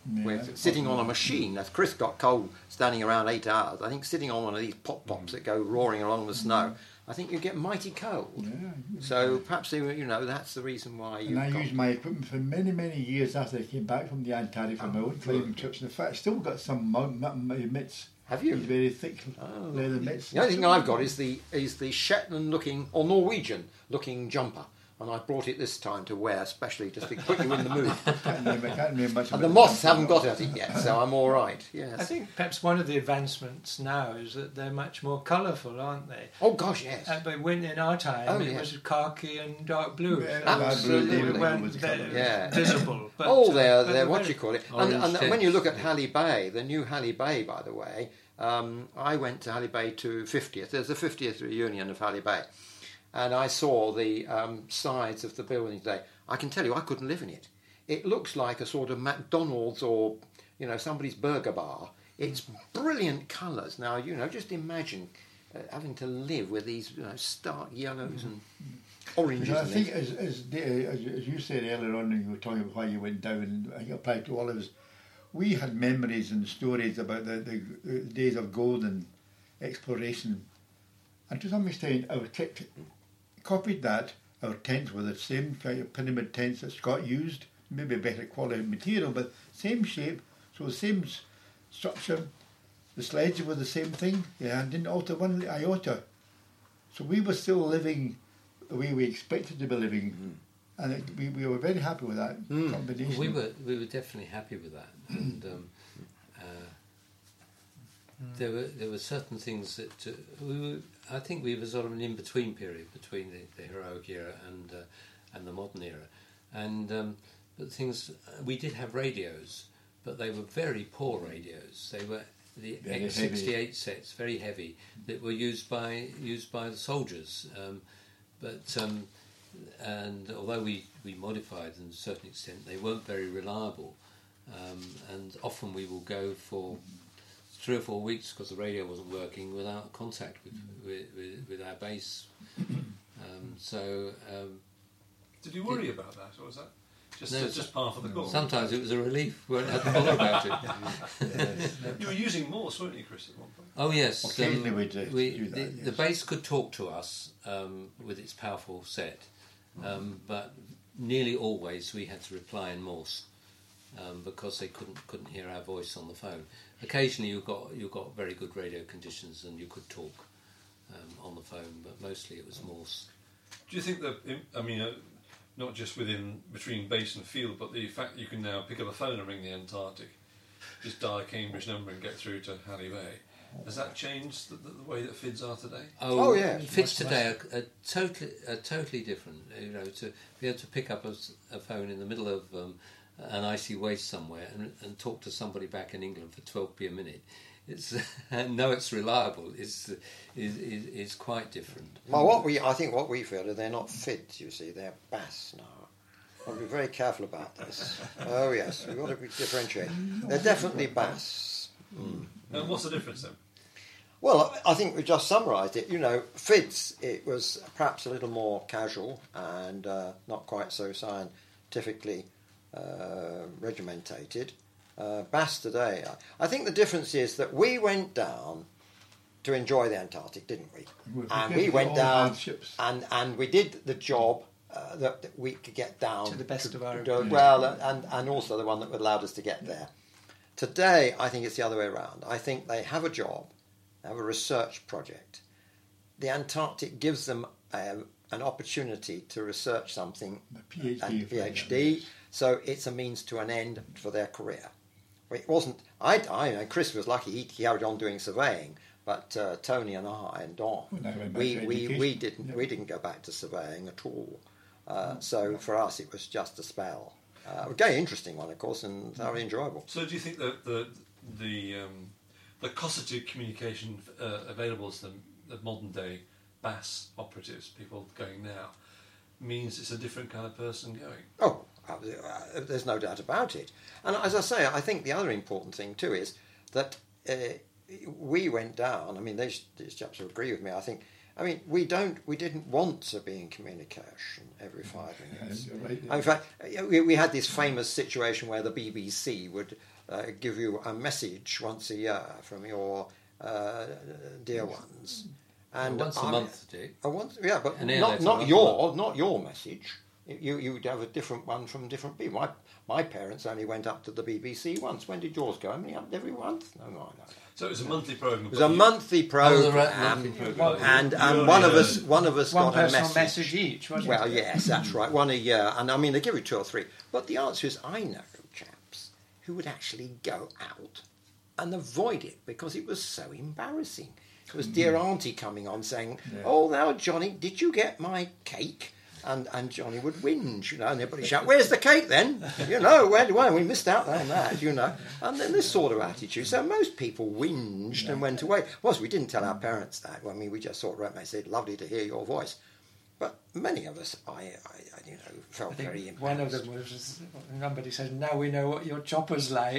Speaker 3: Yeah,
Speaker 5: with sitting on a machine. As Chris got cold standing around eight hours, I think sitting on one of these pop tops that go roaring along the snow, I think you get mighty cold.
Speaker 3: Yeah.
Speaker 5: So perhaps you know that's the reason why you.
Speaker 3: And I used my equipment for many, many years after I came back from the Antarctic for my own climbing trips. In fact, I still got some mount, mount, mitts.
Speaker 5: Have you?
Speaker 3: These very thick
Speaker 5: Oh.
Speaker 3: leather mitts.
Speaker 5: The only thing I've got is the is the Shetland-looking or Norwegian-looking jumper, and I brought it this time to wear, especially just to put you in the mood.
Speaker 3: I can't remember, I can't remember much
Speaker 5: And
Speaker 3: about
Speaker 5: the moths haven't got at it yet, so I'm all right. Yes.
Speaker 2: I think perhaps one of the advancements now is that they're much more colourful, aren't they?
Speaker 5: Oh gosh, yes.
Speaker 2: Uh, but when in our time
Speaker 5: Oh,
Speaker 2: it
Speaker 5: yes.
Speaker 2: was khaki and dark blue,
Speaker 3: Yeah,
Speaker 2: so
Speaker 5: dark
Speaker 2: so
Speaker 5: blue,
Speaker 2: they
Speaker 5: David
Speaker 2: weren't
Speaker 3: was the
Speaker 2: very
Speaker 3: colour.
Speaker 5: Yeah.
Speaker 2: visible. But,
Speaker 5: oh,
Speaker 2: uh,
Speaker 5: they're,
Speaker 2: but
Speaker 5: they're what
Speaker 2: very-
Speaker 5: do you call it? And,
Speaker 4: Orange
Speaker 5: and when you
Speaker 4: tints.
Speaker 5: look at Halley Bay, the new Halley Bay, by the way, um, I went to Halley Bay to fiftieth. There's the fiftieth reunion of Halley Bay. And I saw the um, sides of the building today. I can tell you, I couldn't live in it. It looks like a sort of McDonald's or, you know, somebody's burger bar. It's brilliant colours. Now, you know, just imagine uh, having to live with these, you know, stark yellows and oranges.
Speaker 3: I
Speaker 5: and
Speaker 3: think,
Speaker 5: things.
Speaker 3: as, as, as as you said earlier on, when you were talking about why you went down, and I think it applied to all of us, we had memories and stories about the, the, the days of golden exploration. And to some extent, our kit copied that. Our tents were the same kind of pyramid tents that Scott used, maybe better quality material, but same shape, so same s- structure. The sledges were the same thing, yeah, and didn't alter one iota. So we were still living the way we expected to be living, and it, we, we were very happy with that
Speaker 5: Mm.
Speaker 3: combination.
Speaker 4: We were we were definitely happy with that, and um, uh, there were there were certain things that uh, we were. I think we were sort of an in between period between the, the heroic era and uh, and the modern era, and um, but things we did have radios, but they were very poor radios. They were the
Speaker 3: Very
Speaker 4: X sixty-eight sets, very heavy, that were used by used by the soldiers, um, but. Um, and although we, we modified them to a certain extent, they weren't very reliable. Um, and often we will go for three or four weeks because the radio wasn't working without contact with with, with, with our base. Um, so um,
Speaker 1: Did you worry about that, or was that just
Speaker 4: No,
Speaker 1: just, just part of the course?
Speaker 4: sometimes it was a relief. We weren't had to bother about it.
Speaker 1: You were using Morse, weren't you, Chris, at one point?
Speaker 4: Oh yes,
Speaker 3: Occasionally
Speaker 4: um,
Speaker 3: we'd, uh,
Speaker 4: we,
Speaker 3: do that,
Speaker 4: the,
Speaker 3: yes.
Speaker 4: the base could talk to us um, with its powerful set, um, but nearly always we had to reply in Morse um, because they couldn't couldn't hear our voice on the phone. Occasionally you got you got very good radio conditions and you could talk um, on the phone, but mostly it was Morse.
Speaker 1: Do you think that, I mean, uh, not just within between base and field, but the fact that you can now pick up a phone and ring the Antarctic, just dial a Cambridge number and get through to Halley Bay, has that changed the, the, the way that F I Ds are today?
Speaker 5: Oh, yeah.
Speaker 4: F I Ds today are, are totally are totally different. You know, to be able to pick up a, s- a phone in the middle of um, an icy waste somewhere and, and talk to somebody back in England for twelve p a minute, it's and know it's reliable. It's is, is is quite different.
Speaker 5: Well, what we I think what we feel is they're not F I Ds. You see, they're Bass now. I'll be very careful about this. Oh yes, we've got to be differentiate. They're definitely Bass. Mm.
Speaker 1: And what's the difference then?
Speaker 5: Well, I think we just summarised it. You know, F I Ds, it was perhaps a little more casual and uh, not quite so scientifically uh, regimentated. Uh, Bass today, I, I think the difference is that we went down to enjoy the Antarctic, didn't we?
Speaker 3: We
Speaker 5: And
Speaker 3: forget
Speaker 5: we went
Speaker 3: all
Speaker 5: down
Speaker 3: hardships.
Speaker 5: and, and we did the job uh, that, that we could get down
Speaker 2: To the best of our
Speaker 5: do-
Speaker 2: ability.
Speaker 5: well, and, and also the one that allowed us to get there. Today, I think it's the other way around. I think they have a job, they have a research project. The Antarctic gives them a, an opportunity to research something,
Speaker 3: A PhD.
Speaker 5: and
Speaker 3: for them,
Speaker 5: PhD,
Speaker 3: yes.
Speaker 5: so it's a means to an end for their career. It wasn't. I, I know Chris was lucky; he carried on doing surveying. But uh, Tony and I and Don,
Speaker 3: Well, I went back
Speaker 5: we,
Speaker 3: to
Speaker 5: we,
Speaker 3: education.
Speaker 5: we didn't
Speaker 3: Yeah.
Speaker 5: we didn't go back to surveying at all. Uh, so for us, it was just a spell. Uh, a very interesting one, of course, and thoroughly enjoyable.
Speaker 1: So do you think that the the um, the cosseted communication uh, available to them, the modern day Bass operatives, people going now, means it's a different kind of person going?
Speaker 5: Oh, uh, there's no doubt about it. And as I say, I think the other important thing too is that uh, we went down. I mean, these, these chaps will agree with me. I think I mean, we don't, we didn't want to be in communication every five minutes.
Speaker 3: You're right.
Speaker 5: In fact, we, we had this famous situation where the B B C would uh, give you a message once a year from your uh, dear ones, and
Speaker 4: Once a
Speaker 5: I-
Speaker 4: month, Dick.
Speaker 5: a once, yeah, but
Speaker 4: An air
Speaker 5: not
Speaker 4: letter
Speaker 5: not
Speaker 4: once a
Speaker 5: your not your message. You you'd have a different one from different people. My my parents only went up to the B B C once. When did yours go? How many up every month? No, no, no.
Speaker 1: So it was a monthly program.
Speaker 5: It was a monthly
Speaker 4: Oh, the
Speaker 5: program,
Speaker 4: right monthly programme.
Speaker 5: and and
Speaker 1: Yeah,
Speaker 5: one
Speaker 1: yeah.
Speaker 5: of us one of us
Speaker 2: One
Speaker 5: got a
Speaker 2: personal
Speaker 5: message.
Speaker 2: message each, wasn't
Speaker 5: Well,
Speaker 2: it?
Speaker 5: yes, that's right. One a year, and I mean they give you two or three. But the answer is, I know chaps who would actually go out and avoid it because it was so embarrassing. It was dear auntie coming on saying,
Speaker 3: Yeah.
Speaker 5: "Oh, now Johnny, did you get my cake?" And and Johnny would whinge, you know, and everybody shout, "Where's the cake then?" You know, where do I? We missed out on that, you know. And then this sort of attitude. So most people whinged and went away. Was we didn't tell our parents that. Well, I mean, we just sort of wrote and said, "Lovely to hear your voice." But many of us, I, I, I you know, felt
Speaker 2: I think
Speaker 5: very
Speaker 2: one of
Speaker 5: embarrassed.
Speaker 2: them was, somebody said, now we know what your chopper's like.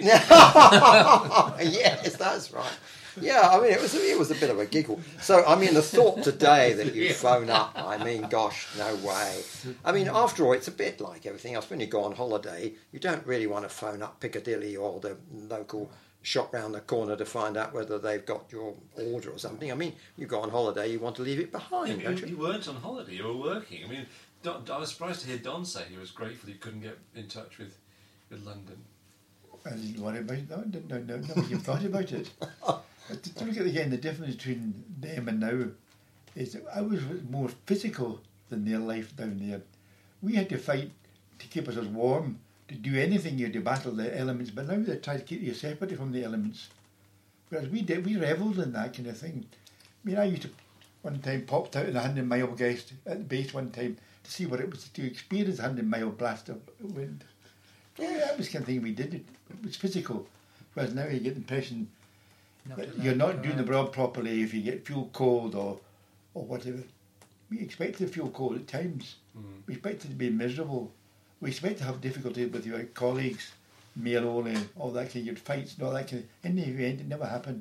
Speaker 5: Yes, that's right. Yeah, I mean, it was it was a bit of a giggle. So, I mean, the thought today that you phone up, I mean, gosh, no way. I mean, after all, it's a bit like everything else. When you go on holiday, you don't really want to phone up Piccadilly or the local shop round the corner to find out whether they've got your order or something. I mean, you go on holiday, you want to leave it behind,
Speaker 1: You,
Speaker 5: don't
Speaker 1: you
Speaker 5: you?
Speaker 1: weren't on holiday, you were working. I mean, Don, I was surprised to hear Don say he was grateful he couldn't get in touch with, with London.
Speaker 3: I didn't worry about it. No, no, no, no, never even thought about it. But to look at again, the difference between them and now is that I was more physical than their life down there. We had to fight to keep us warm, to do anything. You had to battle the elements, but now they try to keep you separate from the elements. Whereas we did, we revelled in that kind of thing. I mean, I used to one time popped out in a hundred mile gust at the base one time to see what it was to experience a hundred mile blast of wind. Yeah, that was the kind of thing we did. It, it was physical. Whereas now you get the impression
Speaker 2: Not
Speaker 3: that
Speaker 2: allowed
Speaker 3: you're
Speaker 2: to
Speaker 3: not
Speaker 2: go
Speaker 3: doing the
Speaker 2: out.
Speaker 3: job properly if you get fuel cold or or whatever. We expect to feel cold at times.
Speaker 1: Mm.
Speaker 3: We expect it to be miserable. We expect to have difficulty with your colleagues, male only, all that kind of fights and all that kind of. In the event, it never happened.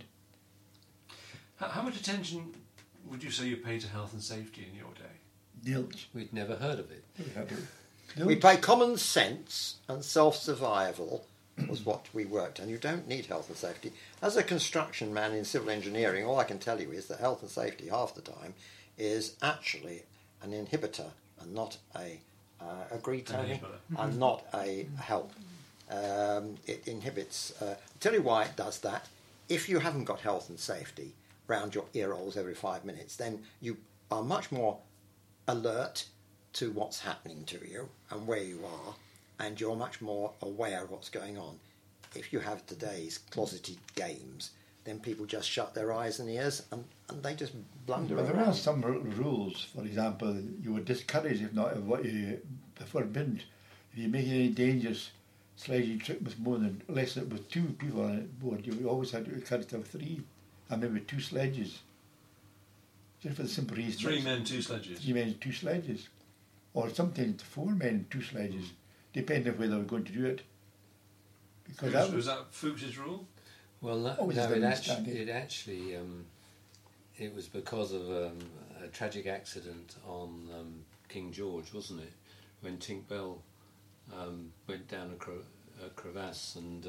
Speaker 1: How, how much attention would you say you pay to health and safety in your day?
Speaker 3: Nilch.
Speaker 4: We'd never heard of it.
Speaker 3: We have it.
Speaker 5: We
Speaker 3: Nilch.
Speaker 5: pay common sense and self-survival was what we worked, and you don't need health and safety. As a construction man in civil engineering, all I can tell you is that health and safety half the time is actually an inhibitor and not a uh, agree, Tony,
Speaker 1: Enabler.
Speaker 5: and not a help. Um, it inhibits. Uh, I'll tell you why it does that. If you haven't got health and safety round your ear holes every five minutes, then you are much more alert to what's happening to you and where you are, and you're much more aware of what's going on. If you have today's closeted games, then people just shut their eyes and ears and, and they just blunder
Speaker 3: But there
Speaker 5: around.
Speaker 3: are some r- rules. For example, you were discouraged, if not what you forbidden. If you make any dangerous sledging trip with more than less than with two people on it board, you always had to encourage to have three, and maybe two sledges. Just for the simple reason.
Speaker 1: Three
Speaker 3: that
Speaker 1: men, two sledges.
Speaker 3: Three men, two sledges, or sometimes four men, two sledges, depending on where they were going to do it. Because
Speaker 1: Was,
Speaker 3: that
Speaker 1: was
Speaker 3: was
Speaker 1: that Fuchs's rule?
Speaker 4: Well, no,
Speaker 3: Always
Speaker 4: no
Speaker 3: has
Speaker 4: it,
Speaker 3: been
Speaker 4: actually,
Speaker 3: standing.
Speaker 4: it actually, um, it was because of um, a tragic accident on um, King George, wasn't it? When Tink Bell um, went down a, cre- a crevasse, and uh,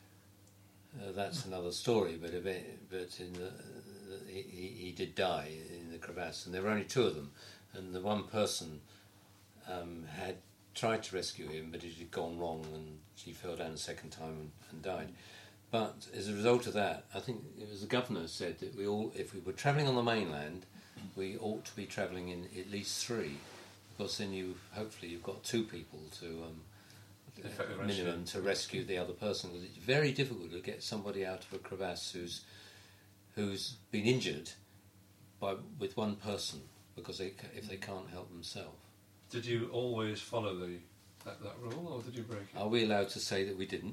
Speaker 4: uh, that's another story. But a bit, but in the, the, he, he did die in the crevasse, and there were only two of them, and the one person um, had tried to rescue him, but it had gone wrong, and she fell down a second time and, and died. But as a result of that, I think it was the governor said that we all, if we were travelling on the mainland, we ought to be travelling in at least three, because then you hopefully you've got two people to um,
Speaker 1: Effective
Speaker 4: uh, minimum
Speaker 1: rescue.
Speaker 4: to rescue the other person. Because it's very difficult to get somebody out of a crevasse who's who's been injured by with one person, because they, ca- if they can't help themselves.
Speaker 1: Did you always follow the that, that rule, or did you break it?
Speaker 4: Are we allowed to say that we didn't?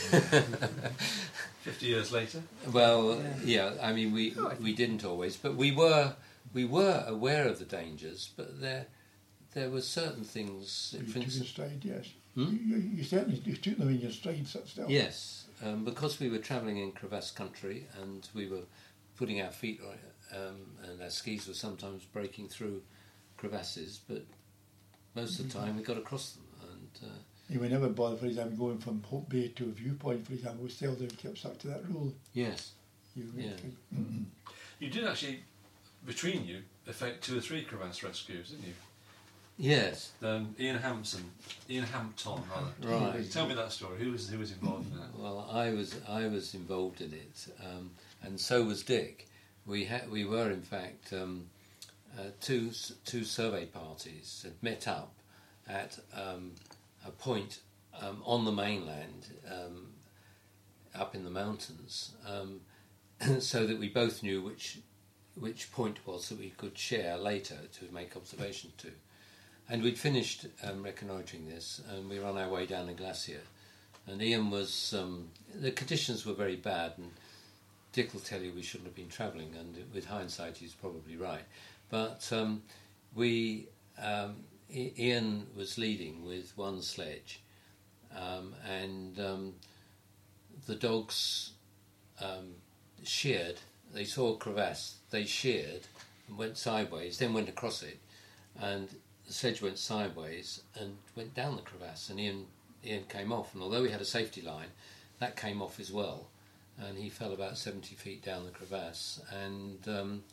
Speaker 1: Fifty years later?
Speaker 4: Well, yeah. I mean, we we didn't always, but we were we were aware of the dangers. But there there were certain things.
Speaker 3: you
Speaker 4: For
Speaker 3: took in
Speaker 4: instance,
Speaker 3: stride, yes.
Speaker 4: Hmm?
Speaker 3: You, you, you certainly you took them in your stride, so still.
Speaker 4: yes, um, because we were travelling in crevasse country, and we were putting our feet on it, um, and our skis were sometimes breaking through crevasses, but most of the time we got across them. And uh,
Speaker 3: You were never bothered, for example, going from Hope Bay to a viewpoint, for example, still they kept stuck to that rule.
Speaker 4: yes,
Speaker 3: You
Speaker 4: Yeah.
Speaker 3: mm-hmm.
Speaker 1: You did actually, between you, effect two or three crevasse rescues, didn't you?
Speaker 4: yes,
Speaker 1: Um, Ian Hampson, Ian Hampton, rather.
Speaker 4: right.
Speaker 1: Tell me that story. Who was who was involved in that?
Speaker 4: Well, I was I was involved in it, um, and so was Dick. We had we were in fact um, uh, two s- two survey parties had met up at um, a point um, on the mainland, um, up in the mountains, um, so that we both knew which which point was that we could share later to make observations to. And we'd finished um, reconnoitring this, and we were on our way down the glacier. And Ian was, um, the conditions were very bad, and Dick will tell you we shouldn't have been travelling, and with hindsight he's probably right. But um, we, um, I- Ian was leading with one sledge, um, and um, the dogs um, sheared. They saw a crevasse, they sheared and went sideways, then went across it, and the sledge went sideways and went down the crevasse, and Ian Ian came off. And although we had a safety line, that came off as well, and he fell about seventy feet down the crevasse. And um,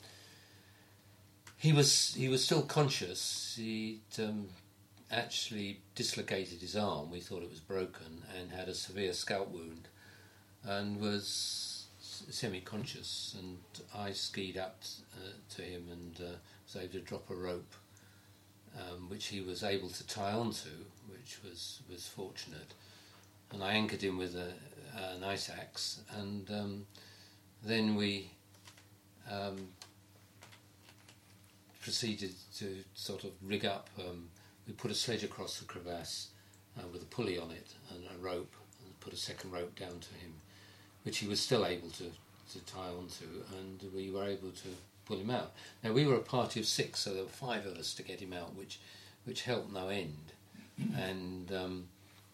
Speaker 4: he was he was still conscious. He'd um, actually dislocated his arm. We thought it was broken, and had a severe scalp wound, and was semi-conscious. And I skied up uh, to him and uh, was able to drop a rope. Um, which he was able to tie onto, which was, was fortunate. And I anchored him with a, an ice axe, and um, then we um, proceeded to sort of rig up. Um, we put a sledge across the crevasse uh, with a pulley on it and a rope, and put a second rope down to him, which he was still able to, to tie onto, and we were able to pull him out. Now we were a party of six, so there were five of us to get him out, which which helped no end. And um,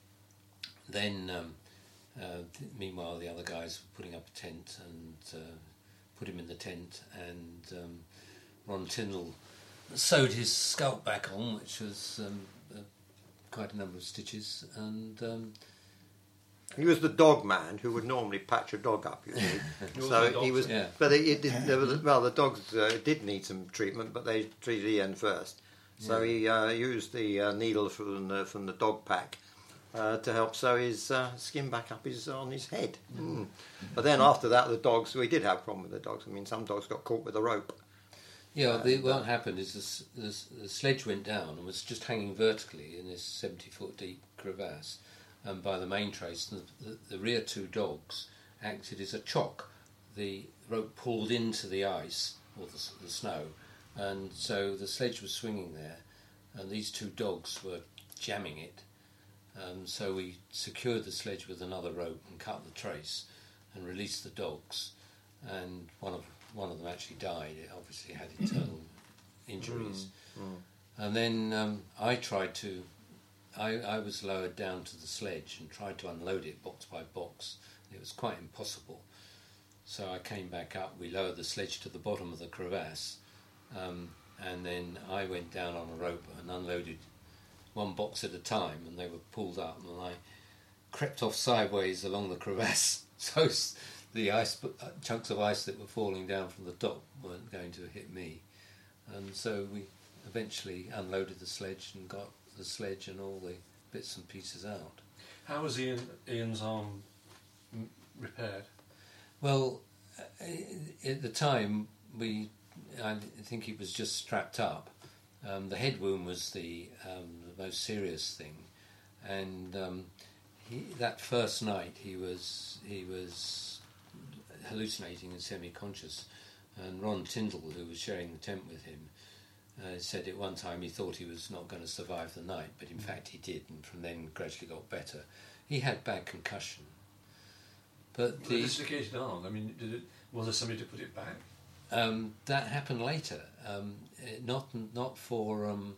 Speaker 4: then, um, uh, th- meanwhile, the other guys were putting up a tent and uh, put him in the tent. And um, Ron Tyndall sewed his scalp back on, which was um, uh, quite a number of stitches. And um,
Speaker 5: He was the dog man who would normally patch a dog up, you see. So he was,
Speaker 4: yeah.
Speaker 5: but it, it did, there was, well, the dogs uh, did need some treatment, but they treated Ian first. So
Speaker 4: Yeah.
Speaker 5: he uh, used the uh, needle from the, from the dog pack uh, to help sew his uh, skin back up his on his head. Mm. But then after that, the dogs, we did have a problem with the dogs. I mean, some dogs got caught with a rope.
Speaker 4: Yeah, the,
Speaker 5: And,
Speaker 4: what
Speaker 5: uh,
Speaker 4: happened is the, s- the, s- the sledge went down and was just hanging vertically in this seventy foot deep crevasse um, by the main trace. And the, the, the rear two dogs acted as a chock. The rope pulled into the ice, or the, s- the snow, and so the sledge was swinging there, and these two dogs were jamming it. Um, so we secured the sledge with another rope and cut the trace and released the dogs, and one of one of them actually died. It obviously had internal injuries. And then um, I tried to, I, I was lowered down to the sledge and tried to unload it box by box. It was quite impossible. So I came back up, we lowered the sledge to the bottom of the crevasse, um, and then I went down on a rope and unloaded one box at a time, and they were pulled up, and I crept off sideways along the crevasse, so s- the ice uh, chunks of ice that were falling down from the top weren't going to hit me. And so we eventually unloaded the sledge and got the sledge and all the bits and pieces out.
Speaker 1: How was Ian, Ian's arm m- repaired?
Speaker 4: Well, uh, at the time, we I think he was just strapped up. Um, the head wound was the, um, the most serious thing, and um, he, that first night he was he was hallucinating and semi-conscious. And Ron Tyndall, who was sharing the tent with him, uh, said at one time he thought he was not going to survive the night, but in fact he did, and from then gradually got better. He had bad concussion. But
Speaker 1: The
Speaker 4: the,
Speaker 1: dislocated arm, I mean, did it, was there somebody to put it back?
Speaker 4: um, that happened later. Um, eh, not not for um,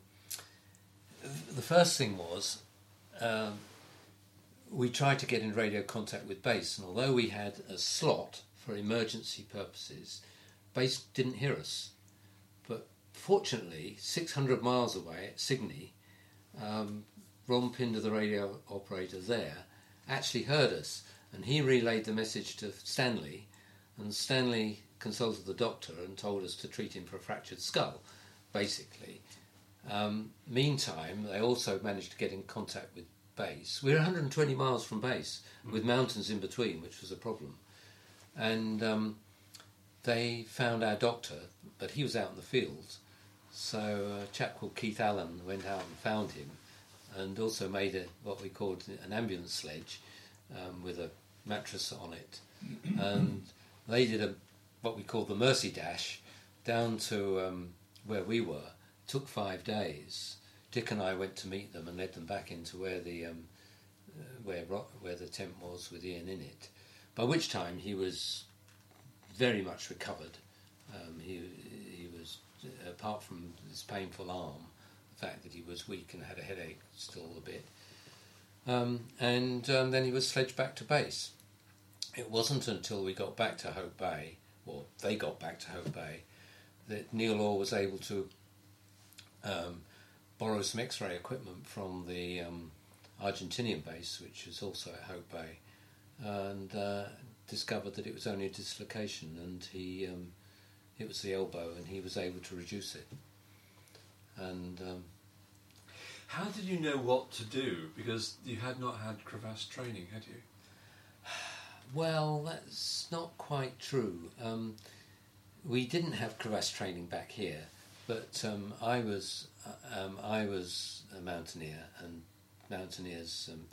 Speaker 4: the first thing was um, we tried to get in radio contact with base, and although we had a slot for emergency purposes, base didn't hear us. But fortunately, six hundred miles away at Signy, um, Ron Pinder, the radio operator there, actually heard us, and he relayed the message to Stanley, and Stanley consulted the doctor and told us to treat him for a fractured skull, basically. Um, meantime, they also managed to get in contact with base. We were one hundred twenty miles from base, mm. with mountains in between, which was a problem. And um, they found our doctor, but he was out in the field. So a chap called Keith Allen went out and found him, and also made a, what we called an ambulance sledge um, with a mattress on it. And they did a what we called the Mercy Dash down to um, where we were. It took five days. Dick and I went to meet them and led them back into where the um, uh, where ro- where the tent was with Ian in it. By which time he was very much recovered. Um, he he was, apart from his painful arm, the fact that he was weak and had a headache still a bit. Um, and um, then he was sledged back to base. It wasn't until we got back to Hope Bay, or they got back to Hope Bay, that Neil Orr was able to um, borrow some X-ray equipment from the um, Argentinian base, which is also at Hope Bay, and uh, discovered that it was only a dislocation, and he um, it was the elbow, and he was able to reduce it. And um,
Speaker 1: how did you know what to do? Because you had not had crevasse training, had you?
Speaker 4: Well, that's not quite true. Um, we didn't have crevasse training back here, but um, I was uh, um, I was a mountaineer, and mountaineers um,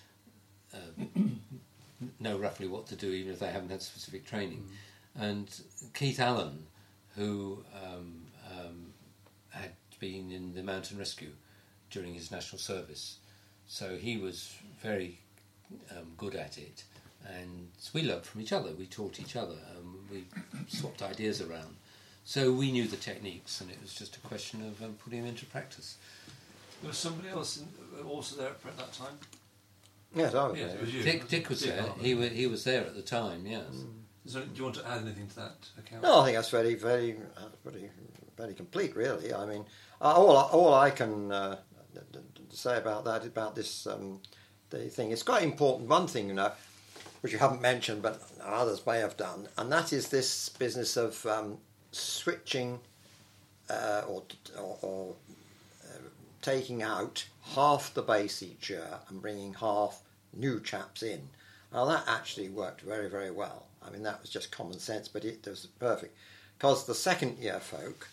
Speaker 4: uh, know roughly what to do, even if they haven't had specific training. Mm. And Keith Allen, who um, um, had been in the mountain rescue during his national service, so he was very um, good at it. And we learned from each other, we taught each other, um, we swapped ideas around. So we knew the techniques, and it was just a question of um, putting them into practice.
Speaker 1: There was somebody else in, also there at that time?
Speaker 5: Yes, I was
Speaker 1: yes,
Speaker 5: there.
Speaker 1: It was you.
Speaker 4: Dick, Dick was
Speaker 1: Dick
Speaker 4: there,
Speaker 1: Hartman.
Speaker 4: he, wa- he was there at the time, yes.
Speaker 5: Mm.
Speaker 1: Is there, do you want to add anything to that account?
Speaker 5: No, I think that's very, very, uh, very, very complete, really. I mean, uh, all, I- all I can uh, d- d- d- say about that, about this um, the thing, it's quite important. One thing, you know, which you haven't mentioned, but others may have done, and that is this business of um, switching uh, or, or, or uh, taking out half the base each year and bringing half new chaps in. Now that actually worked very, very well. I mean, that was just common sense, but it was perfect. Because the second year folk,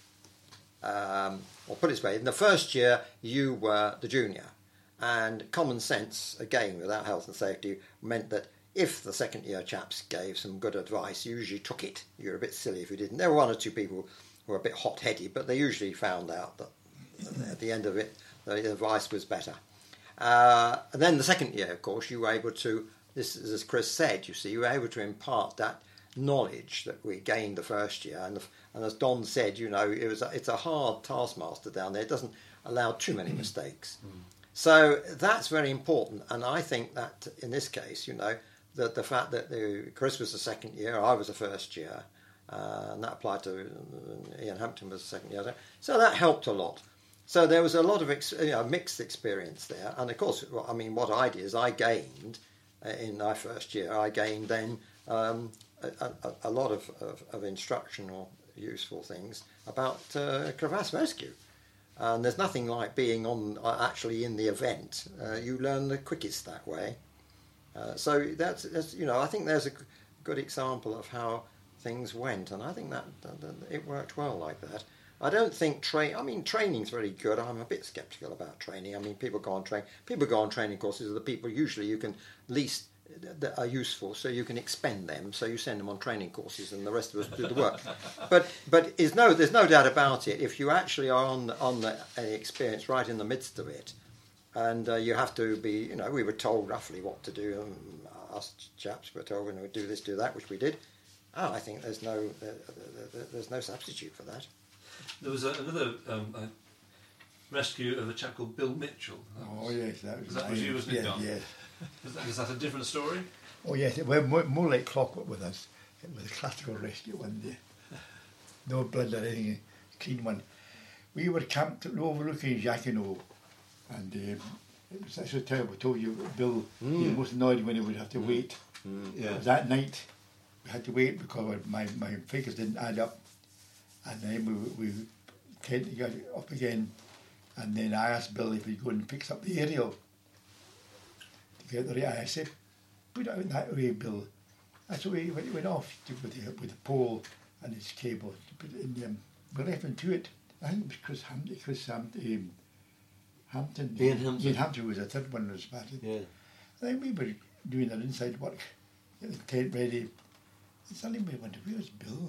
Speaker 5: um, or put it this way, in the first year you were the junior, and common sense, again, without health and safety, meant that if the second year chaps gave some good advice, you usually took it. You were a bit silly if you didn't. There were one or two people who were a bit hot-headed, but they usually found out that at the end of it, the advice was better. Uh, and then the second year, of course, you were able to, this is as Chris said, you see, you were able to impart that knowledge that we gained the first year. And, the, and as Don said, you know, it was a, it's a hard taskmaster down there. It doesn't allow too many mistakes. Mm. So that's very important. And I think that in this case, you know, that the fact that the, Chris was the second year, I was the first year, uh, and that applied to uh, Ian Hampton was the second year. So that helped a lot. So there was a lot of ex- you know, mixed experience there. And of course, I mean, what I did is I gained, uh, in my first year, I gained then um, a, a, a lot of, of, of instructional useful things about uh, crevasse rescue. And there's nothing like being on uh, actually in the event. Uh, you learn the quickest that way. Uh, so that's, that's, you know, I think there's a g- good example of how things went, and I think that, that, that it worked well like that. I don't think train. I mean, training's very good. I'm a bit sceptical about training. I mean, people go on train. People go on training courses are the people usually you can least that are useful, so you can expend them. So you send them on training courses, and the rest of us do the work. But but is no, there's no doubt about it. If you actually are on the, on the any experience right in the midst of it. And uh, you have to be, you know, we were told roughly what to do. Um, us chaps were told, you know, do this, do that, which we did. Oh, I think there's no, uh, there's no substitute for that.
Speaker 1: There was a, another um, a rescue of a chap called Bill Mitchell. That
Speaker 3: Oh
Speaker 1: was,
Speaker 3: yes, that was,
Speaker 1: that was you, wasn't it,
Speaker 3: yes,
Speaker 1: Don?
Speaker 3: yes.
Speaker 1: Was that, is that a different story?
Speaker 3: Oh yes, it went more, more like clockwork with us. It was a classical rescue one day. no blood or anything, clean one. We were camped overlooking Jacquinot, and um, it was, that's the time I told you, Bill,
Speaker 5: Mm.
Speaker 3: he was most annoyed when he would have to wait.
Speaker 5: Mm.
Speaker 4: Yeah.
Speaker 3: That night, we had to wait because my, my figures didn't add up, and then we, we came to get up again, and then I asked Bill if he'd go and fix up the aerial to get the right. I said, put it out that way, Bill. That's the way he went, he went off to, with, the, with the pole and his cable to put it in the, um, we left him to it. I think it was Chris Hampton, Chris Hampton, um, Hampton.
Speaker 4: Ian Hampton.
Speaker 3: Ian Hampton was the third one that was batted.
Speaker 4: Yeah.
Speaker 3: And then we were doing our inside work, getting the tent ready. And suddenly we wondered, where's Bill?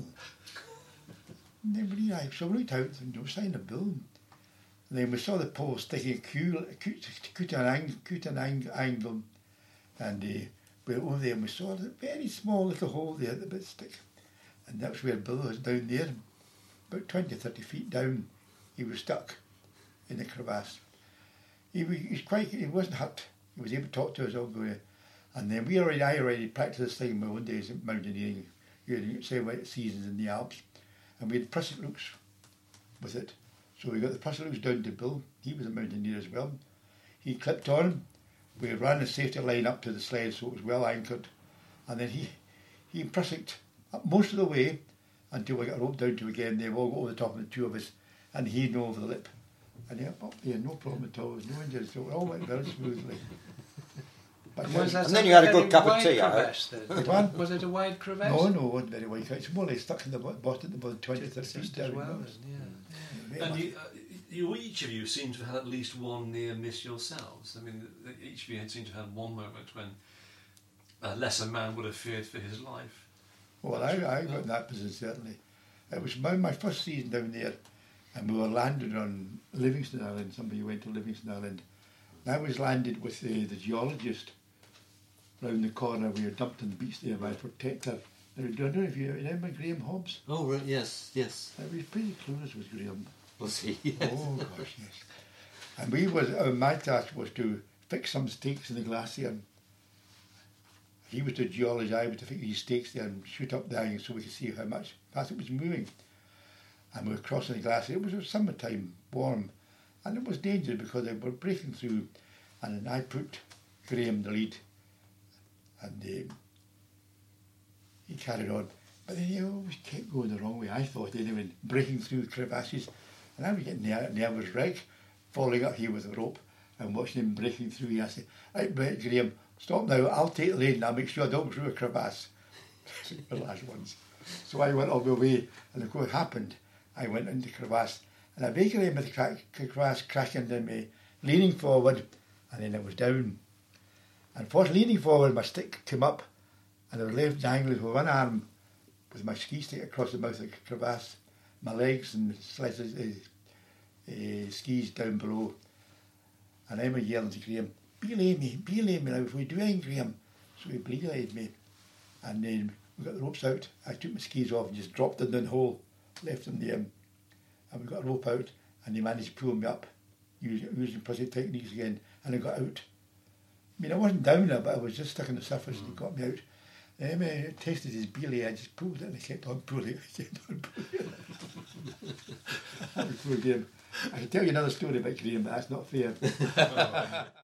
Speaker 3: And then we realised, so we looked out and no sign of Bill. And then we saw the pole sticking acute, acute, acute an angle, acute an ang- angle, and uh, we were over there and we saw a very small little hole there at the bit stick. And that's where Bill was down there, about twenty, thirty feet down. He was stuck in the crevasse. He was, he was quite, he wasn't hurt. He was able to talk to us all going. And then we already, I already practiced this thing in my own days at mountaineering, you know, say wet seasons in the Alps, and we had prusik looks with it. So we got the prusik looks down to Bill. He was a mountaineer as well. He clipped on. We ran the safety line up to the sled so it was well anchored, and then he he prussiked up most of the way until we got a rope down to again. They all got over the top of the two of us, and he no over the lip. And he up there, no problem at all. There was no injuries. So it all went very smoothly. But
Speaker 2: Was that
Speaker 5: And then
Speaker 2: a
Speaker 5: you had a
Speaker 2: very
Speaker 5: good cup of
Speaker 2: wide
Speaker 5: tea, I hope.
Speaker 2: crevasse then?
Speaker 3: Which one?
Speaker 2: Was it a wide crevasse?
Speaker 3: No, no, it wasn't very wide. It's more like stuck in the bo- bottom, about twenty, thirty feet
Speaker 2: Just
Speaker 3: down.
Speaker 2: as well,
Speaker 3: it
Speaker 2: then,
Speaker 3: was.
Speaker 2: yeah.
Speaker 3: Very
Speaker 1: And
Speaker 3: much.
Speaker 1: you, uh, you, each of you seem to have had at least one near miss yourselves. I mean, th- each of you had seemed to have had one moment when a lesser man would have feared for his life.
Speaker 3: Well, I, I got in that position certainly. It was my, my first season down there, and we were landed on Livingston Island. Somebody went to Livingston Island. And I was landed with the, the geologist round the corner. We were dumped on the beach there by a protector. Now, I don't know if you remember Graham Hobbs.
Speaker 4: Oh, right, yes, yes.
Speaker 3: I was pretty close with Graham.
Speaker 4: Was he? Yes.
Speaker 3: Oh gosh, yes. And we was uh, my task was to fix some stakes in the glacier. He was the geologist. I was to fix these stakes there and shoot up the iron so we could see how much fast it was moving. And we were crossing the glacier. It was summertime, warm, and it was dangerous because they were breaking through. And I put Graham the lead, and uh, he carried on. But then he always kept going the wrong way. I thought anyway, breaking through crevasses. And I was getting ner- nervous wreck, falling up here with a rope and watching him breaking through. I said, right, Brett, Graham, stop now, I'll take the lead and I'll make sure I don't go through a crevasse. The last ones. So I went all the way, and of course what happened, I went into the crevasse, and I vaguely with the crack, crevasse crashing into me, leaning forward, and then it was down. And for leaning forward, my stick came up, and I was left dangling with one arm with my ski stick across the mouth of the crevasse, my legs and slices, uh, uh, skis down below. And I was yelling to Graham, belay me, belay me now, if we do anything, Graham. So he belayed me. And then we got the ropes out. I took my skis off and just dropped them down the hole, left them there. And we got a rope out, and he managed to pull me up, using, using pussy techniques again, and I got out. I mean, I wasn't down there, but I was just stuck on the surface, mm. and he got me out. And then I tasted his belay, I just pulled it, and I kept on pulling, I kept on pulling. That was poor Graham. I can tell you another story about Graham, but that's not fair.